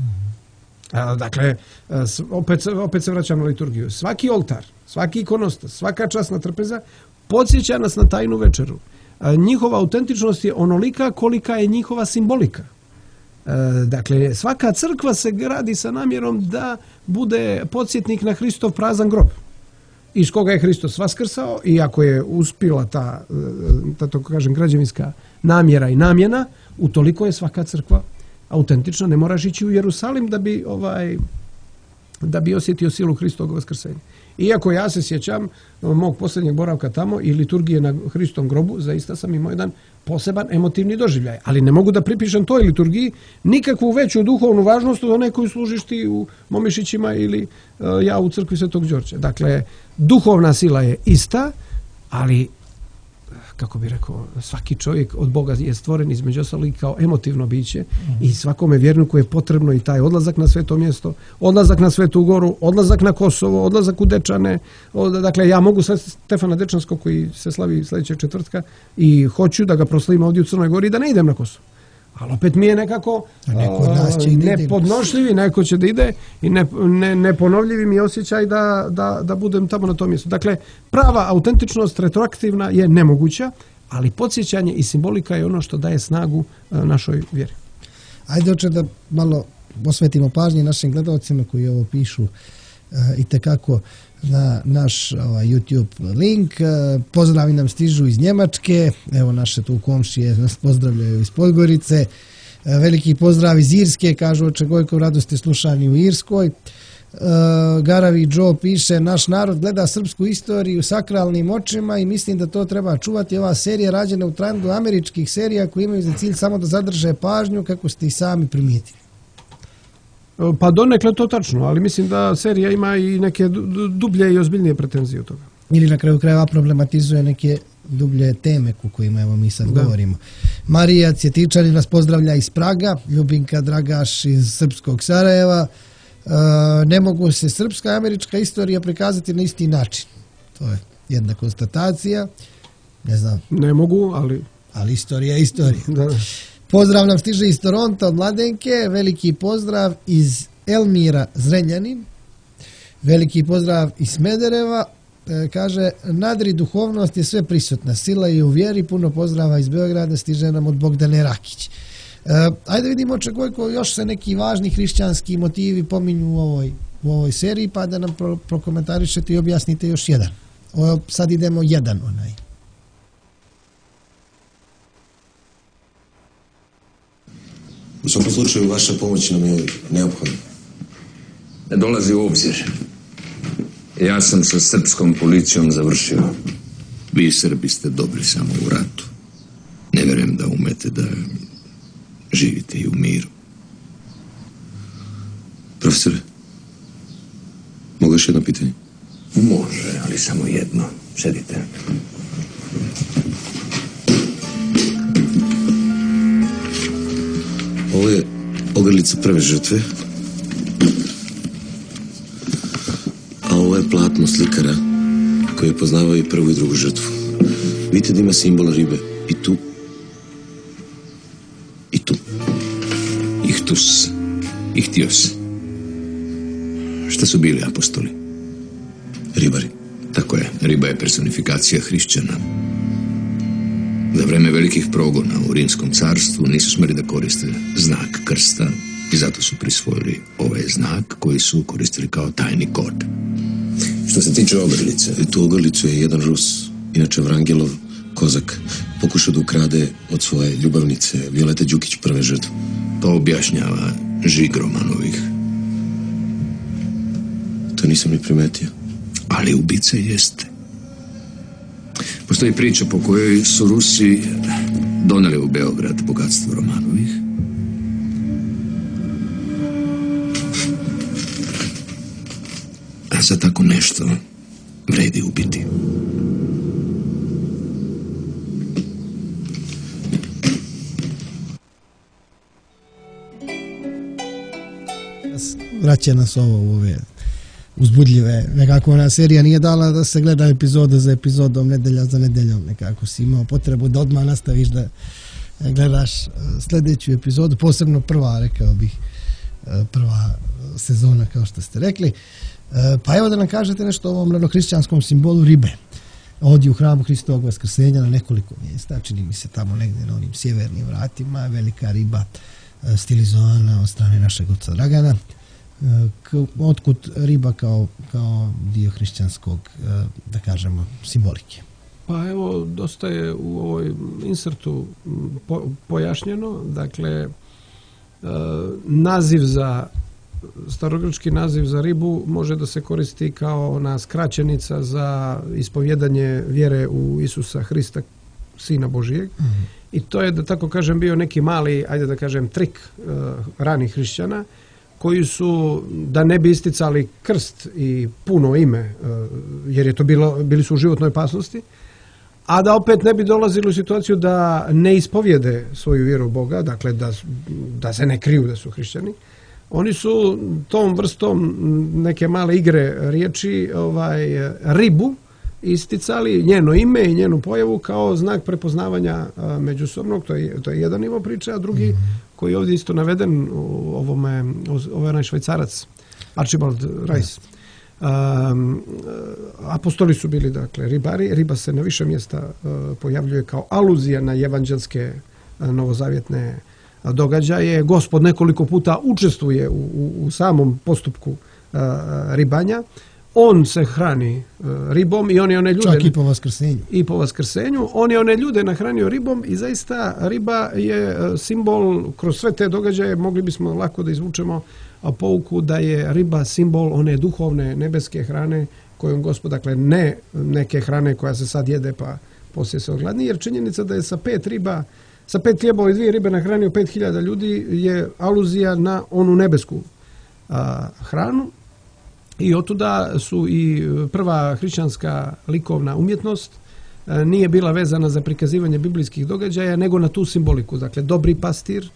Speaker 1: Dakle, opet se vraćam na liturgiju. Svaki oltar, svaki ikonostas, svaka časna trpeza podsjeća nas na tajnu večeru. Njihova autentičnost je onolika kolika je njihova simbolika. Dakle, svaka crkva se gradi sa namjerom da bude podsjetnik na Hristov prazan grob, iz koga je Hristos vaskrsao, i ako je uspjela ta tako kažem, građevinska namjera i namjena, utoliko je svaka crkva autentična. Ne moraš ići u Jerusalim da bi osjetio silu Hristovog vaskrsenja. Iako ja se sjećam mog posljednjeg boravka tamo i liturgije na Hristovom grobu, zaista sam imao jedan poseban emotivni doživljaj. Ali ne mogu da pripišem toj liturgiji nikakvu veću duhovnu važnost od one koju služiš ti u Momišićima ili ja u crkvi Svetog Đorđa. Dakle, duhovna sila je ista, ali kako bi rekao, svaki čovjek od Boga je stvoren između ostalog kao emotivno biće i svakome vjerniku je potrebno i taj odlazak na sveto mjesto, odlazak na Svetu Goru, odlazak na Kosovo, odlazak u Dečane. Dakle, ja mogu sve Stefana Dečanskog koji se slavi sljedećeg četvrtka i hoću da ga proslavim ovdje u Crnoj Gori i da ne idem na Kosovo. Ali opet mi je nekako nepodnošljivi, neko će da ide i neponovljivi mi osjećaj da budem tamo na tom mjestu. Dakle, prava autentičnost retroaktivna je nemoguća, ali podsjećanje i simbolika je ono što daje snagu našoj vjeri.
Speaker 4: Ajde, oče, da malo posvetimo pažnje našim gledalcima koji ovo pišu itekako na naš YouTube link. Pozdravi nam stižu iz Njemačke, evo naše tu komšije nas pozdravljaju iz Podgorice. Veliki pozdrav iz Irske, kažu oče Gojko, radosti slušani u Irskoj. Garavi Joe piše, naš narod gleda srpsku istoriju sakralnim očima i mislim da to treba čuvati. Ova serija rađena u trendu američkih serija koji imaju za cilj samo da zadrže pažnju, kako ste i sami primijetili.
Speaker 1: Pa donekle to tačno, ali mislim da serija ima i neke dublje i ozbiljnije pretenzije od toga.
Speaker 4: Ili na kraju krajeva problematizuje neke dublje teme o kojima evo mi sad govorimo. Marija Cjetičani nas pozdravlja iz Praga, Ljubinka Dragaš iz srpskog Sarajeva. Ne mogu se srpska i američka istorija prikazati na isti način. To je jedna konstatacija. Ne znam.
Speaker 1: Ne mogu,
Speaker 4: ali istorija je istorija.
Speaker 1: Da.
Speaker 4: Pozdrav nam stiže iz Toronta od Mladenke, veliki pozdrav iz Elmira Zrenjanin, veliki pozdrav iz Smedereva, kaže, nadri duhovnost je sve prisutna, sila je u vjeri, puno pozdrava iz Beograda, stiže nam od Bogdane Rakić. Ajde vidimo, oče Gojko, još se neki važni hrišćanski motivi pominju u ovoj seriji, pa da nam prokomentarišete i objasnite još jedan. Sad idemo jedan onaj.
Speaker 8: U svakom slučaju, vaša pomoć nam je neophodna.
Speaker 5: Ne dolazi u obzir. Ja sam sa srpskom policijom završio.
Speaker 9: Vi Srbi ste dobri samo u ratu. Ne vjerujem da umete da živite i u miru.
Speaker 8: Profesore, mogu još jedno pitanje?
Speaker 5: Može, ali samo jedno. Sedite.
Speaker 8: Ovo je ogrlica prve žrtve, a ovo je platno slikara koji je poznavao i prvu i drugu žrtvu. Vidite da ima simbola ribe i tu, i tu.
Speaker 9: Ihtus, ihtios. Šta su bili apostoli?
Speaker 8: Ribari.
Speaker 9: Tako je, riba je personifikacija hrišćana. Za vreme velikih progona u Rimskom carstvu nisu smjeli da koriste znak krsta i zato su prisvojili ovaj znak koji su koristili kao tajni kod.
Speaker 8: Što se tiče ogrlice, tu ogrlicu je jedan Rus, inače Vrangelov, kozak, pokušao da ukrade od svoje ljubavnice Violete Đukić prve žrtve.
Speaker 9: To objašnjava žig Romanovih.
Speaker 8: To nisam ni primetio.
Speaker 9: A ali ubice jeste. Postoji priča po kojoj su Rusi doneli u Beograd bogatstvo Romanovih. A za tako nešto vredi ubiti.
Speaker 4: Vraća nas ovo u ove uzbudljive, nekako ona serija nije dala da se gleda epizoda za epizodom, nedelja za nedeljom, nekako si imao potrebu da odmah nastaviš da gledaš sljedeću epizodu, posebno prva, rekao bih, prva sezona, kao što ste rekli. Pa evo da nam kažete nešto o ovom ranohrišćanskom simbolu ribe. Ovdje u hramu Hristovog vaskrsenja na nekoliko mjesta, čini mi se tamo negdje na onim sjevernim vratima, velika riba stilizovana od strane našeg oca Dragana. Otkud riba kao dio hrišćanskog, da kažemo, simbolike?
Speaker 1: Pa evo, dosta je u ovoj insertu pojašnjeno. Dakle, starogrčki naziv za ribu može da se koristi kao ona skraćenica za ispovjedanje vjere u Isusa Hrista, Sina Božijeg. I to je, da tako kažem, bio neki mali, ajde da kažem, trik ranih hrišćana, koji su, da ne bi isticali krst i puno ime, jer je to bili su u životnoj opasnosti, a da opet ne bi dolazili u situaciju da ne ispovjede svoju vjeru u Boga, dakle da se ne kriju da su hrišćani. Oni su tom vrstom neke male igre riječi ribu isticali, njeno ime i njenu pojavu kao znak prepoznavanja međusobnog, to je jedan nivo priče, a drugi koji je ovdje isto naveden, ovo je onaj Švajcarac, Archibald Rice. Apostoli su bili, dakle, ribari. Riba se na više mjesta pojavljuje kao aluzija na evanđelske novozavjetne događaje. Gospod nekoliko puta učestvuje u samom postupku ribanja. On se hrani ribom i on je one ljude...
Speaker 4: Čak i po vaskrsenju.
Speaker 1: I po vaskrsenju. On je one ljude nahranio ribom i zaista riba je simbol, kroz sve te događaje mogli bismo lako da izvučemo pouku da je riba simbol one duhovne nebeske hrane kojom Gospod, dakle ne neke hrane koja se sad jede pa poslije se ogladni, jer činjenica da je sa 5 hljebova i 2 ribe nahranio 5000 ljudi je aluzija na onu nebesku hranu. I otuda su i prva hrišćanska likovna umjetnost nije bila vezana za prikazivanje biblijskih događaja, nego na tu simboliku. Dakle, dobri pastir,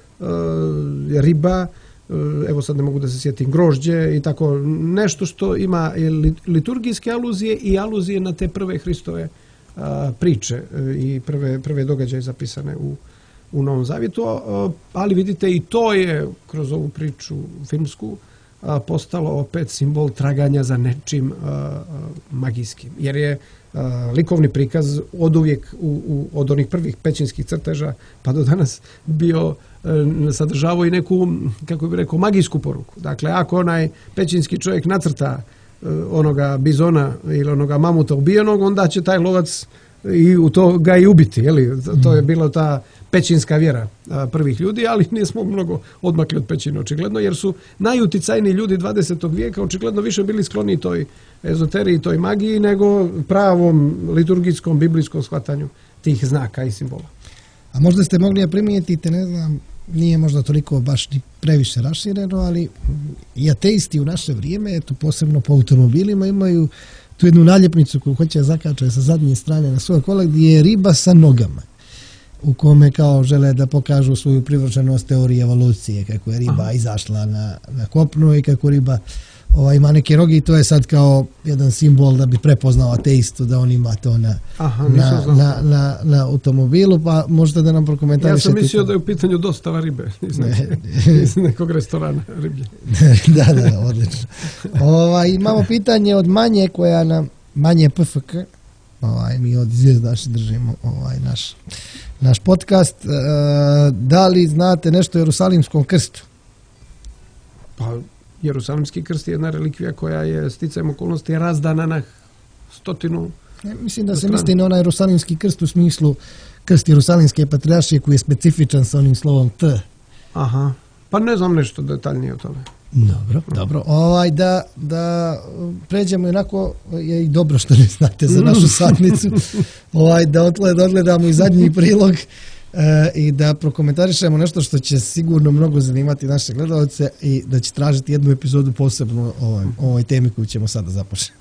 Speaker 1: riba, evo sad ne mogu da se sjetim, grožđe i tako nešto što ima liturgijske aluzije i aluzije na te prve Hristove priče i prve događaje zapisane u Novom Zavjetu. Ali vidite, i to je kroz ovu priču filmsku postalo opet simbol traganja za nečim magijskim. Jer je likovni prikaz oduvijek od onih prvih pećinskih crteža pa do danas bio sadržavao i neku, kako bih rekao, magijsku poruku. Dakle, ako onaj pećinski čovjek nacrta onoga bizona ili onoga mamuta ubijenog, onda će taj lovac i u to ga i ubiti. Jeli? To je bila ta pećinska vjera prvih ljudi, ali nismo mnogo odmakli od pećine, očigledno, jer su najuticajniji ljudi 20. vijeka očigledno više bili skloni toj ezoteriji, toj magiji, nego pravom liturgijskom, biblijskom shvatanju tih znaka i simbola.
Speaker 4: A možda ste mogli primijetiti, ne znam, nije možda toliko baš ni previše rašireno, ali i ateisti u naše vrijeme, eto, posebno po automobilima, imaju tu jednu naljepnicu koju hoće zakačati sa zadnje strane na svoj kola, gdje je riba sa nogama, u kome kao žele da pokažu svoju privrženost teoriji evolucije, kako je riba izašla na kopno i kako riba ima neke rogi, i to je sad kao jedan simbol da bi prepoznao ateistu da on ima to na automobilu, pa možete da nam prokomentarišete.
Speaker 1: Ja sam mislio da je u pitanju dostava ribe iz nekog restorana riblje.
Speaker 4: Da, odlično. Imamo pitanje od Manje, koja nam, Manje PFK, mi od Zvijezdaši držimo naš podcast. Da li znate nešto o Jerusalimskom krstu?
Speaker 1: Pa, Jerusalimski krst je jedna relikvija koja je sticajem okolnosti razdana na 100.
Speaker 4: Mislim da se misli na onaj Jerusalimski krst u smislu krst Jerusalimske patrijaršije koji je specifičan sa onim slovom T.
Speaker 1: Aha, pa ne znam nešto detaljnije o tome.
Speaker 4: Dobro. Da pređemo, onako je i dobro što ne znate za našu satnicu, da odgledamo i zadnji prilog i da prokomentarišemo nešto što će sigurno mnogo zanimati naše gledalce i da će tražiti jednu epizodu posebno o ovoj temi koju ćemo sada započeti.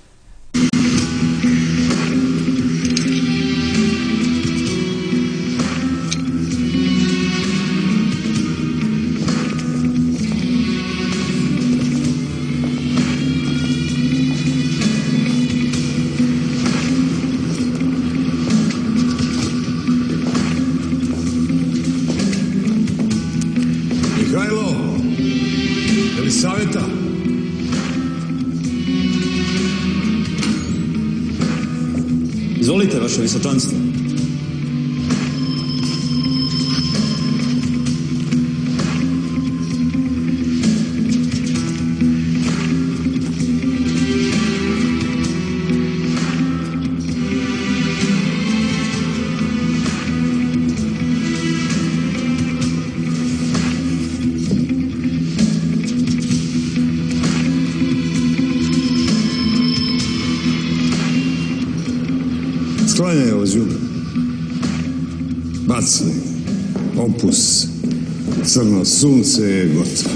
Speaker 10: Izvolite, vaše visočanstvo.
Speaker 2: Sklanjaj ovo đubre. Baci. Opus. Crno sunce je gotovo.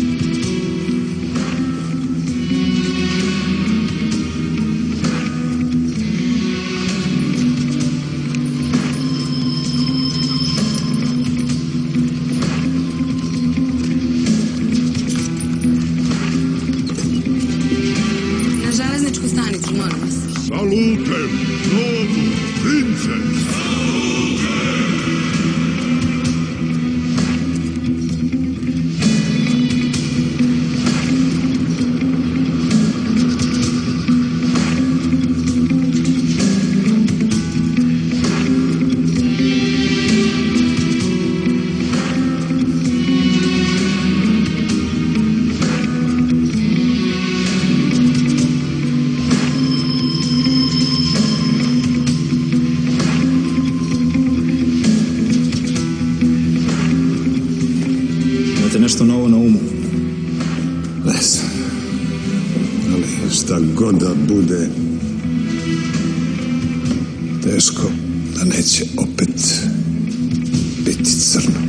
Speaker 3: Na železničku stanicu, molim vas.
Speaker 7: Salute, novu, prince!
Speaker 6: Nešto novo na umu.
Speaker 2: Ne znam. Ali šta god da bude, teško da neće opet biti crno.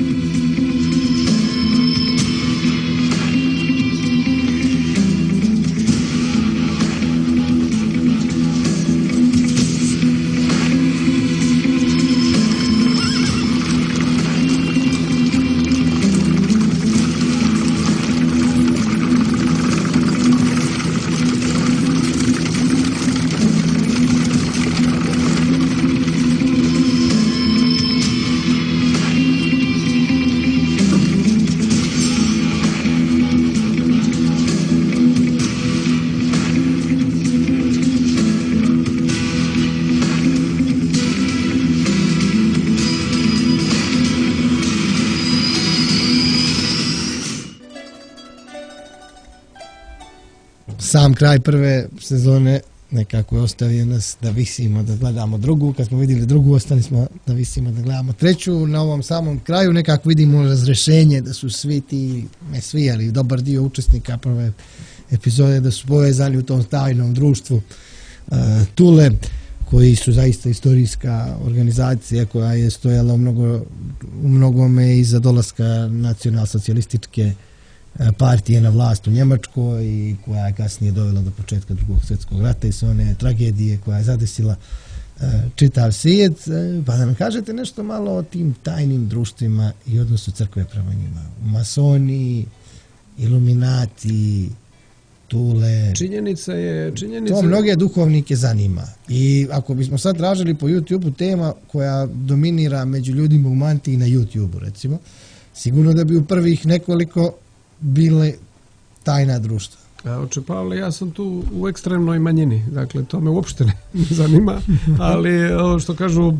Speaker 4: Sam kraj prve sezone nekako je ostavio nas da visimo, da gledamo drugu. Kad smo vidjeli drugu, ostali smo da visimo, da gledamo treću. Na ovom samom kraju nekako vidimo razrešenje da su svi ti, ne svi, ali dobar dio učesnika prve epizode da su povezani u tom tajnom društvu Tule, koji su zaista istorijska organizacija koja je stojala u mnogome iza dolaska nacionalsocijalističke partije na vlast u Njemačkoj i koja je kasnije dovela do početka Drugog svjetskog rata i sve one tragedije koja je zadesila čitav svijet. Pa da nam kažete nešto malo o tim tajnim društvima i odnosu crkve prema njima. Masoni, iluminati, Tule.
Speaker 1: Činjenica
Speaker 4: to mnoge duhovnike zanima. I ako bismo sad tražili po YouTube-u tema koja dominira među ljudima u mantiji na YouTube-u, recimo, sigurno da bi u prvih nekoliko bile tajna društva.
Speaker 1: Oče Pavle, ja sam tu u ekstremnoj manjini, dakle to me uopšte ne zanima, ali ovo što kažu,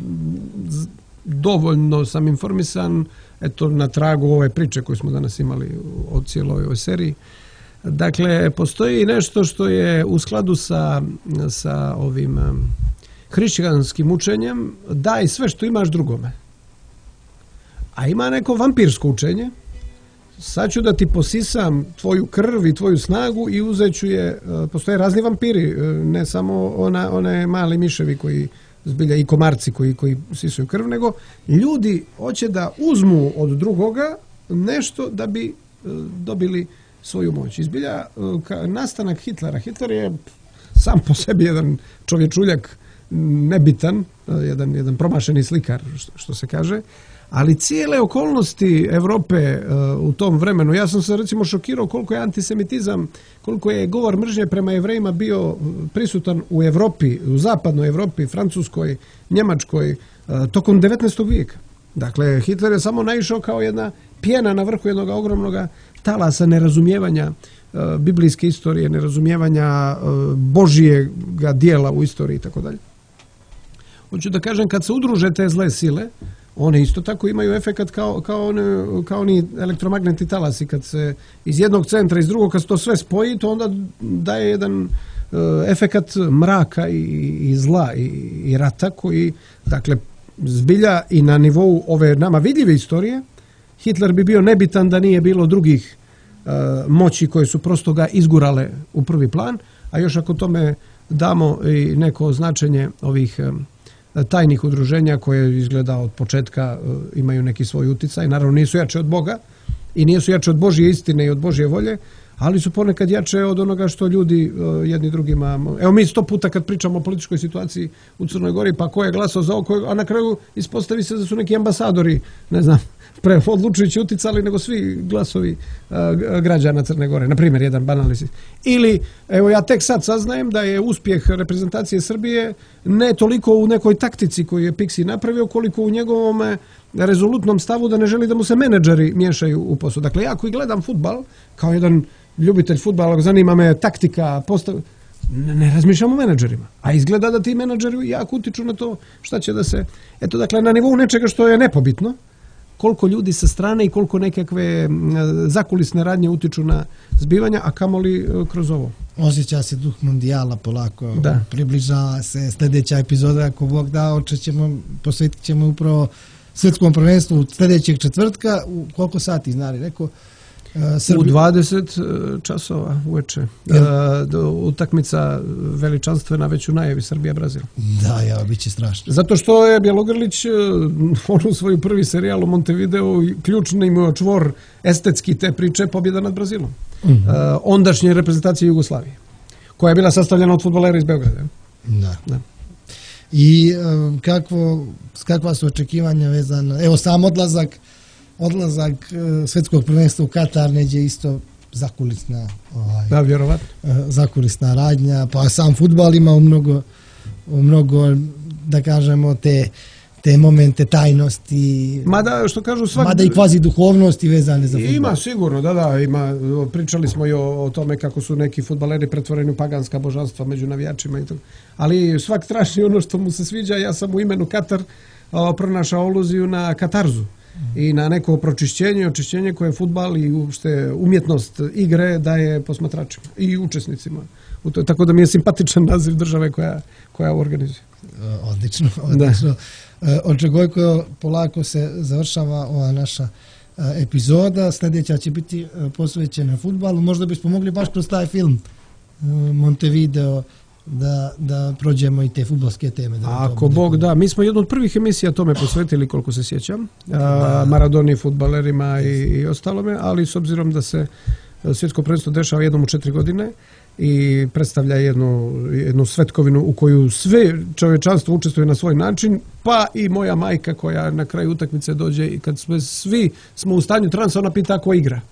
Speaker 1: dovoljno sam informisan, eto na tragu ove priče koju smo danas imali o cijeloj ovoj seriji. Dakle, postoji nešto što je u skladu sa ovim hrišćanskim učenjem, daj sve što imaš drugome. A ima neko vampirsko učenje, sad ću da ti posisam tvoju krv i tvoju snagu i uzet ću je, postoje razni vampiri, ne samo one mali miševi koji zbilja i komarci koji sisuju krv, nego ljudi hoće da uzmu od drugoga nešto da bi dobili svoju moć. Izbilja nastanak Hitlera. Hitler je sam po sebi jedan čovječuljak nebitan, jedan promašeni slikar, što se kaže, ali cijele okolnosti Europe u tom vremenu, ja sam se recimo šokirao koliko je antisemitizam, koliko je govor mržnje prema Jevrejima bio prisutan u Europi, u zapadnoj Europi, Francuskoj, Njemačkoj, tokom 19. vijeka. Dakle, Hitler je samo naišao kao jedna pjena na vrhu jednog ogromnog talasa nerazumijevanja biblijske istorije, nerazumijevanja Božjega dijela u istoriji i tako dalje. Hoću da kažem, kad se udruže te zle sile, one isto tako imaju efekat kao oni elektromagnetni talasi. Kad se iz jednog centra, iz drugog, kad se to sve spoji, to onda daje jedan efekat mraka i zla i rata koji, dakle, zbilja i na nivou ove nama vidljive istorije, Hitler bi bio nebitan da nije bilo drugih moći koje su prosto ga izgurale u prvi plan, a još ako tome damo i neko značenje ovih tajnih udruženja koje izgleda od početka imaju neki svoj uticaj. Naravno nisu jače od Boga i nisu jače od Božje istine i od Božje volje, ali su ponekad jače od onoga što ljudi jedni drugima... Evo mi 100 puta kad pričamo o političkoj situaciji u Crnoj Gori, pa ko je glasao za ovo, a na kraju ispostavi se da su neki ambasadori, ne znam, odlučujući uticali nego svi glasovi građana Crne Gore. Na primjer, jedan banalni. Ili, evo ja tek sad saznajem da je uspjeh reprezentacije Srbije ne toliko u nekoj taktici koju je Pixi napravio, koliko u njegovom rezolutnom stavu da ne želi da mu se menadžeri miješaju u posao. Dakle, ja koji gledam fudbal, kao jedan ljubitelj fudbala, zanima me taktika, ne razmišljam o menadžerima. A izgleda da ti menadžeri jako utiču na to šta će da se... Eto, dakle, na nivou nečega što je nepobitno, koliko ljudi sa strane i koliko nekakve zakulisne radnje utiču na zbivanja, a kamoli kroz ovo.
Speaker 4: Osjeća se duh mondijala polako, približava se sljedeća epizoda, ako Bog da, posvetit ćemo upravo svjetskom prvenstvu sljedećeg četvrtka. U koliko sati, znali, rekao?
Speaker 1: U 20 časova uveče. Utakmica veličanstvena već u najavi Srbija-Brazil.
Speaker 4: Da, ja, bit će strašno.
Speaker 1: Zato što je Bjelogrlić u svoj prvi serijal u Montevideo ključni mu čvor estetski te priče pobjeda nad Brazilom. Ondašnje reprezentacije Jugoslavije, koja je bila sastavljena od fudbalera iz Beograda.
Speaker 4: Da. I kakva su očekivanja vezana? Evo sam odlazak svjetskog prvenstva u Katar neđe isto zakulisna
Speaker 1: vjerovatno.
Speaker 4: Zakulisna radnja, pa sam fudbal ima u mnogo da kažemo te momente tajnosti,
Speaker 1: mada što kažu
Speaker 4: mada i kvazi duhovnosti vezane za fudbal.
Speaker 1: Ima sigurno, ima, pričali smo i o tome kako su neki fudbaleri pretvoreni u paganska božanstva među navijačima i to. Ali svak traži ono što mu se sviđa. Ja sam u imenu Katar pronašao aluziju na katarzu i na neko pročišćenje i očišćenje koje fudbal i uopšte umjetnost igre daje posmatračima i učesnicima. Tako da mi je simpatičan naziv države koja organizuje.
Speaker 4: Odlično. Očegojko, polako se završava ova naša epizoda. Sljedeća će biti posvećena fudbalu. Možda bismo mogli baš kroz taj film Montevideo da prođemo i te fudbalske teme.
Speaker 1: Ako Bog da. Mi smo jednu od prvih emisija tome posvetili, koliko se sjećam, Maradoni, fudbalerima i ostalome, ali s obzirom da se svjetsko prvenstvo dešava jednom u 4 godine i predstavlja jednu svetkovinu u koju sve čovječanstvo učestvuje na svoj način, pa i moja majka koja na kraju utakmice dođe i kad svi smo u stanju transa, ona pita ko igra.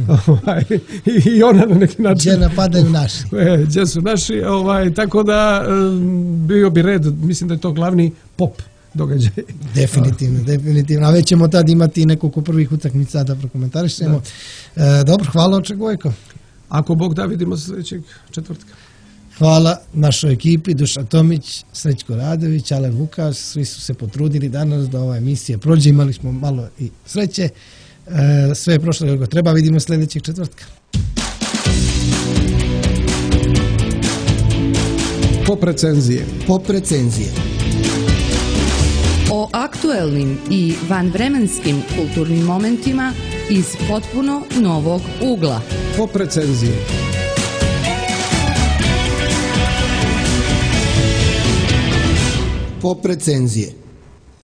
Speaker 1: I ona na neki način...
Speaker 4: Gdje napadaju naši.
Speaker 1: Gdje su naši, tako da bio bi red, mislim da je to glavni pop događaj.
Speaker 4: Definitivno. A već ćemo tad imati nekoliko prvih utakmica da prokomentarišemo. Dobro, hvala Očegojko.
Speaker 1: Ako Bog da, vidimo se sljedećeg četvrtka.
Speaker 4: Hvala našoj ekipi, Dušan Tomić, Srećko Radović, Ale Vukas, svi su se potrudili danas da ova emisija prođe, imali smo malo i sreće. Sve je prošlo kako treba, vidimo sljedećeg četvrtka.
Speaker 1: Pop recenzije.
Speaker 3: O aktuelnim i vanvremenskim kulturnim momentima iz potpuno novog ugla.
Speaker 1: Pop recenzije.
Speaker 11: Pop recenzije.